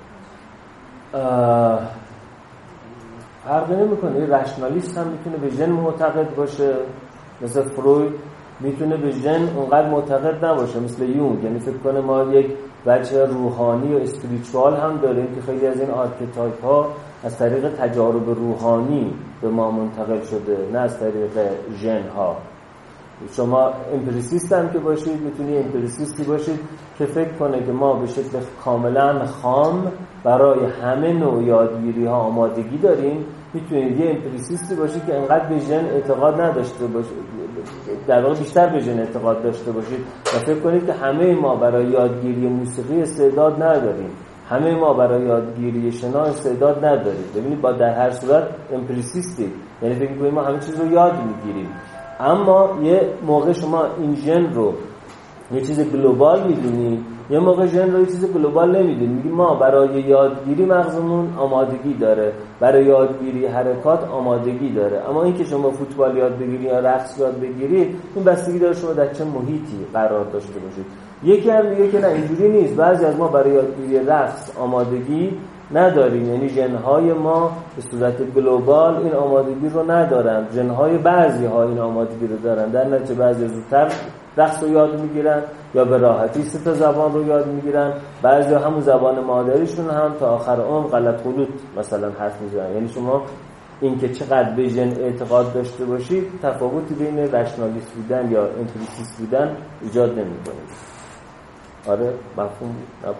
فرق نمیکنه. رشنالیست هم میتونه به ژن معتقد باشه مثل فروید، میتونه به ژن اونقدر معتقد نباشه مثل یونگ. یعنی فکر کنه ما یک بچه روحانی و اسپریچوال هم داریم که خیلی از این آرکیتایپ ها از طریق تجارب روحانی به ما منتقل شده، نه از طریق ژن ها. شما امپریسیست هم که باشید میتونی امپریسیستی باشید که فکر کنه که ما به شکل کاملا خام برای همه نوع یادگیری ها آمادگی داریم. میتونید یه امپریسیستی باشید که انقدر به ژن اعتقاد نداشته باشید، در واقع بیشتر به ژن اعتقاد داشته باشید و فکر کنید که همه ما برای یادگیری موسیقی استعداد نداریم، همه ما برای یادگیری شنا استعداد نداریم. ببینید با در هر صورت امپریسیستی، یعنی فکر کنید ما همه چیز رو یاد میگیریم. اما یه موقع شما این ژن رو یه چیز گلوبال میدونید، یه موقع ژن رو یه چیز گلوبال نمیدونید. میگید ما برای یادگیری مغزمون آمادگی داره، برای یادگیری حرکات آمادگی داره. اما این که شما فوتبال یاد بگیرید یا رقص یاد بگیرید، این بستگی داره شما در چه محیطی قرار داشته باشید. یکی هم میگه که نه اینجوری نیست، بعضی از ما برای یادگیری رقص آمادگی نداریم، یعنی ژن‌های ما به صورت گلوبال این آمادگی رو ندارن، ژن‌های بعضی‌ها این آمادگی رو دارن، در نتیجه بعضی زودتر رقص رو یاد میگیرن یا به راحتی سه تا زبان رو یاد میگیرن، بعضی‌ها همون زبان مادریشون هم تا آخر عمر غلط غلوط مثلا حرف میزنن. یعنی شما این که چقدر به ژن اعتقاد داشته باشید تفاوتی بین رشنالیست بودن یا امپریسیست بودن ایجاد نمی‌کنه. آره مفهوم نبود.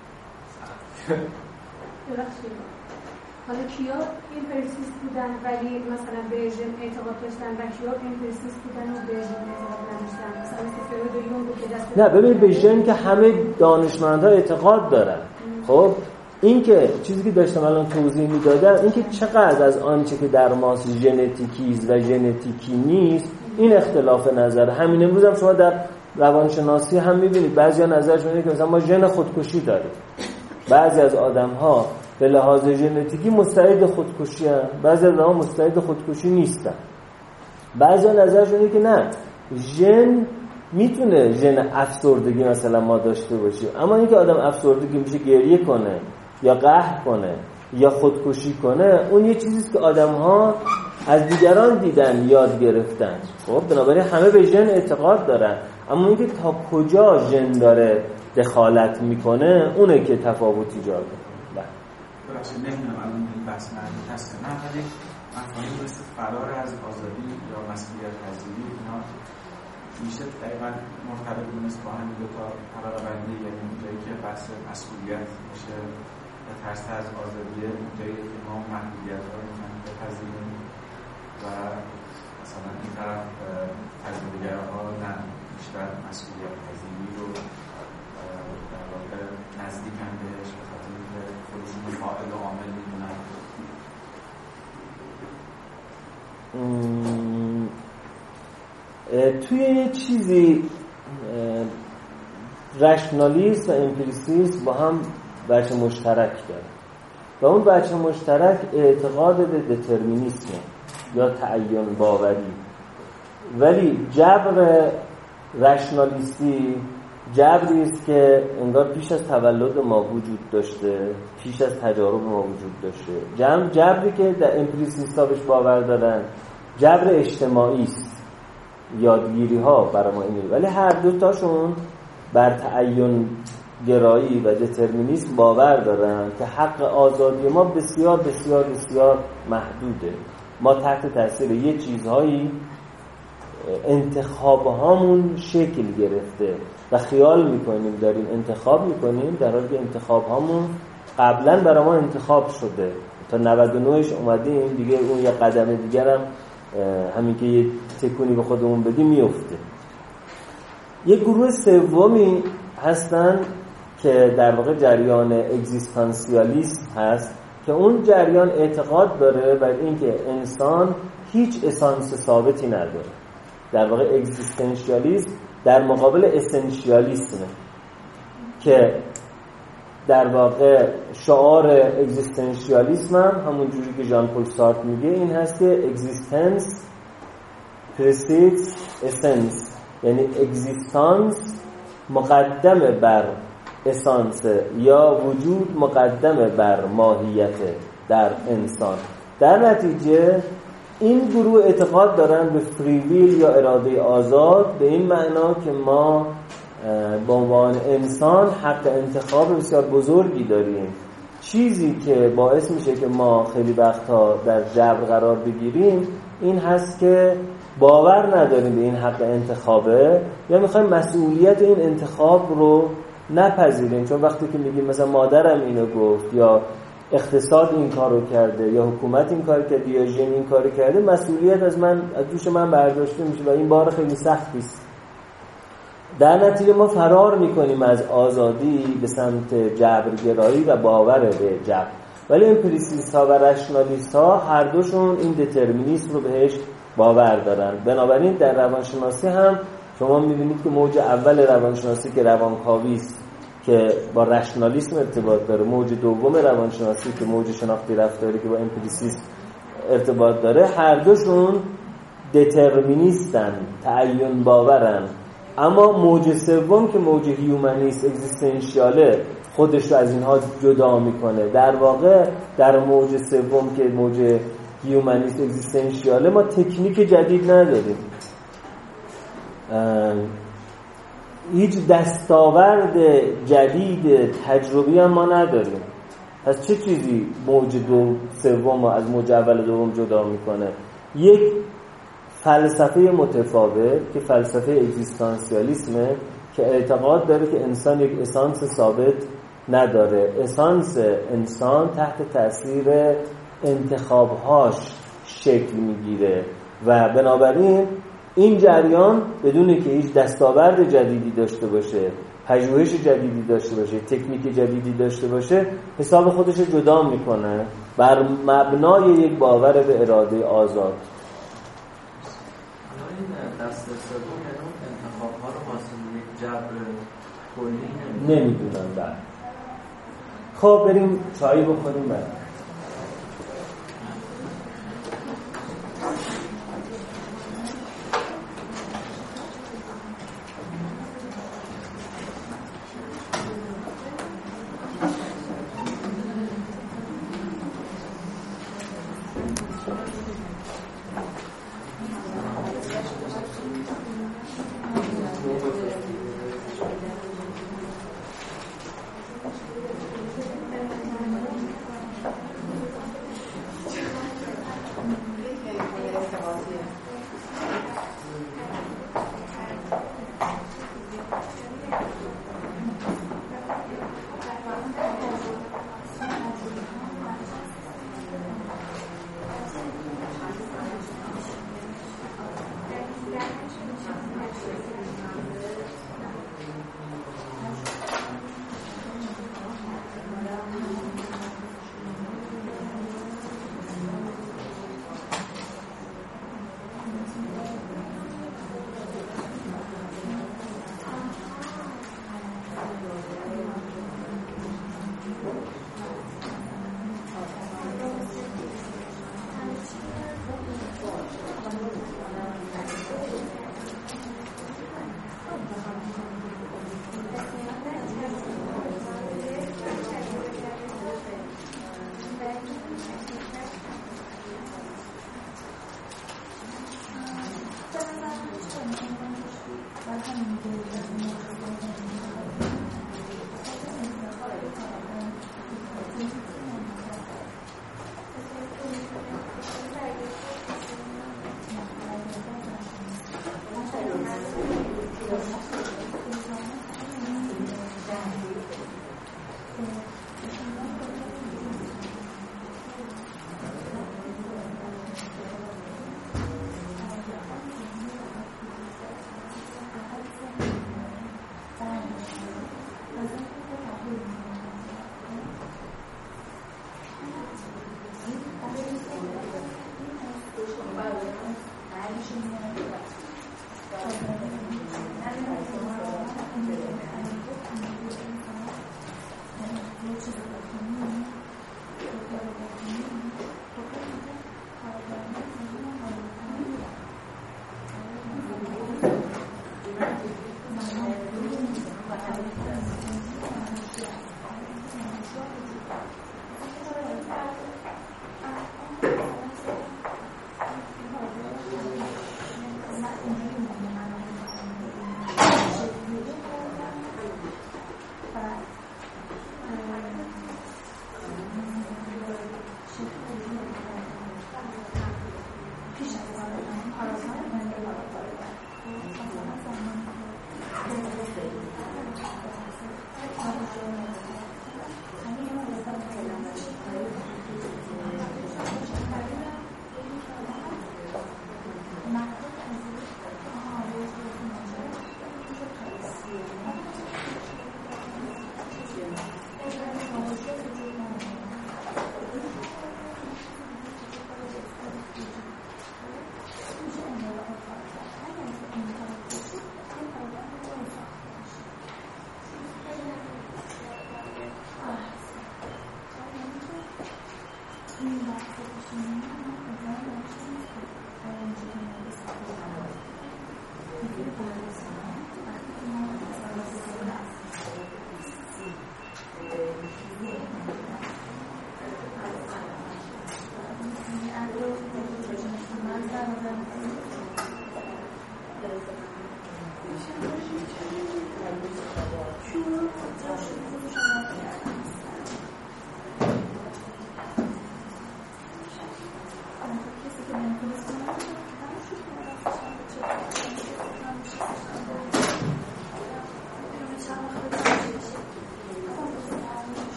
حالا کیا امپریسیست بودن ولی مثلا به ژن اعتقاد داشتن و کیا امپریسیست بودن و به ژن اعتقاد نداشتن؟ مثلا فروید و یونگ که دست نه ببینید به ژن که همه دانشمندها اعتقاد دارن. خب این که چیزی که داشتم الان توضیح میدادم، این که چقدر از آنچه که در ماست ژنتیکیز و ژنتیکی نیست، این اختلاف نظر. همین امروز هم شما در روانشناسی هم میبینید بعضیا نظرشون اینه که مثلا ما ژن خودکشی داریم. بعضی از آدم‌ها به لحاظ ژنتیکی مستعد خودکشی هستند، بعضی از آدم‌ها مستعد خودکشی نیستن. بعضی نظرشون اینه که نه، ژن میتونه ژن افسردگی مثلا ما داشته باشیم، اما اینکه آدم افسردگی میشه گریه کنه یا قهر کنه یا خودکشی کنه، اون یه چیزیست که آدم‌ها از دیگران دیدن یاد گرفتن. خب بنابراین همه به ژن اعتقاد دارن، اما اینکه تا کجا ژن داره دخالت میکنه اونه که تفاوت ایجاد میکنه. ببخشید نمیدونم الان این بحث مربوط هست نه، ولی مفاهیم مثل فرار از آزادی یا مسئولیت پذیری اینا میشه دقیقاً مرتبط دونست با همین دو تا فرار بندی، یعنی اونجایی که بحث مسئولیت میشه و ترس از آزادی، اونجایی که ما محدودیت ها رو میتونیم بپذیریم و مثلا این طرف تجربه‌گرها نه بیشتر مسئولیت پذیری رو در واقع نزدیکن بهش به خاطر اینکه خودشون فاعل و عامل میدونن. توی یه چیزی رشنالیسم و امپریسیسم با هم بچه مشترک داره و اون بچه مشترک اعتقاد به دترمینیسم یا تعین باوری، ولی جبر رشنالیستی جبری است که انگار پیش از تولد ما وجود داشته، پیش از تجارب ما وجود داشته. جبر جبری که در امپریسیست‌ها بهش باور دارن جبر اجتماعی است، یادگیری ها برای ما اینه، ولی هر دو تاشون بر تعین گرایی و دترمینیسم باور دارن که حق آزادی ما بسیار بسیار بسیار محدوده. ما تحت تاثیر یه چیزهایی انتخاب هامون شکل گرفته و خیال میکنیم داریم انتخاب میکنیم، در حالی که انتخاب هامون قبلا برای ما انتخاب شده. تا نود و نهش اومدیم دیگه، اون یه قدم دیگر هم همین که یه تکونی به خودمون بدیم میفته. یه گروه سومی هستن که در واقع جریان اگزیستانسیالیسم هست که اون جریان اعتقاد داره بر اینکه انسان هیچ اسانس ثابتی نداره. در واقع اگزیستانسیالیسم در مقابل اسنشیالیسمه که در واقع شعار اگزیستانسیالیسم هم همون جوری که ژان پل سارتر میگه این هست که اگزیستنس پرسیدز اسنس، یعنی اگزیستانس مقدم بر اسانس یا وجود مقدم بر ماهیت در انسان. در نتیجه این گروه اعتقاد دارن به فریویل یا اراده آزاد، به این معنا که ما به عنوان انسان حق انتخاب بسیار بزرگی داریم. چیزی که باعث میشه که ما خیلی وقتها در جبر قرار بگیریم این هست که باور نداریم به این حق انتخابه یا میخوایم مسئولیت این انتخاب رو نپذیریم. چون وقتی که میگیم مثلا مادرم اینو گفت یا اقتصاد این کارو کرده یا حکومت این کار کرده یا ژن این کارو کرده، مسئولیت از من از دوش من برداشته میشه و این بار خیلی سختی است. در نتیجه ما فرار میکنیم از آزادی به سمت جبرگرایی و باور به جبر. ولی امپریسیست ها و رشنالیست ها هر دوشون این دترمینیسم رو بهش باور دارن. بنابراین در روانشناسی هم شما میبینید که موج اول روانشناسی که روانکاوی است که با رشنالیسم ارتباط داره، موج دوم روانشناسی که موج شناختی رفتاری که با امپریسیسم ارتباط داره، هر دوشون دترمینیستن، تعین باورن. اما موج سوم که موج هیومنیست اگزیستانسیاله خودش رو از اینها جدا میکنه. در واقع در موج سوم که موج هیومنیست اگزیستانسیاله ما تکنیک جدید نداریم، هیچ دستاورد جدید تجربی هم ما نداریم. پس چه چیزی موج دو سوم از موج اول دوم جدا میکنه؟ یک فلسفه متفاوت که فلسفه اگزیستانسیالیسمه که اعتقاد داره که انسان یک اسانس ثابت نداره. اسانس انسان تحت تاثیر انتخابهاش شکل میگیره و بنابراین این جریان بدون که هیچ دستاورد جدیدی داشته باشه، پژوهش جدیدی داشته باشه، تکنیک جدیدی داشته باشه، حساب خودش رو جدا میکنه بر مبنای یک باور به اراده آزاد. دست سوم یعنی انتخاب‌ها رو واسه یک جبر کلی نمیدونم. بعد خب بریم چایی بخوریم. بعد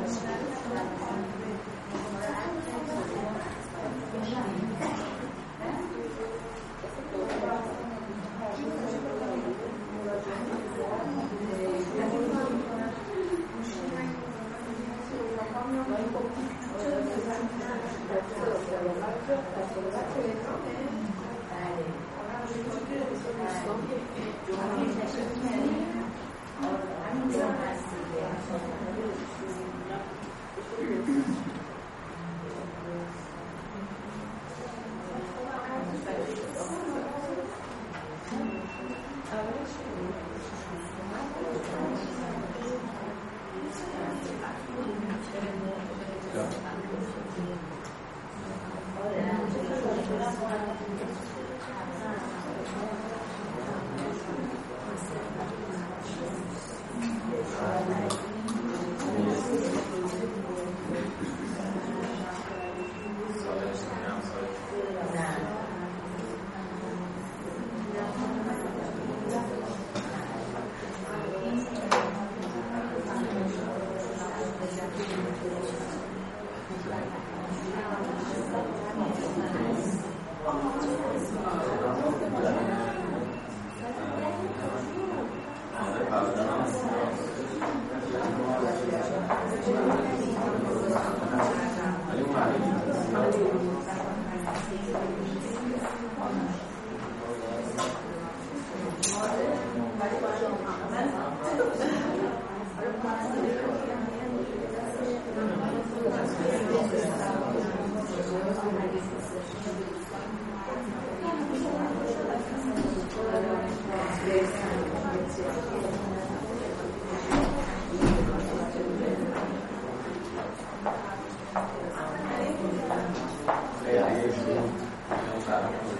Yeah,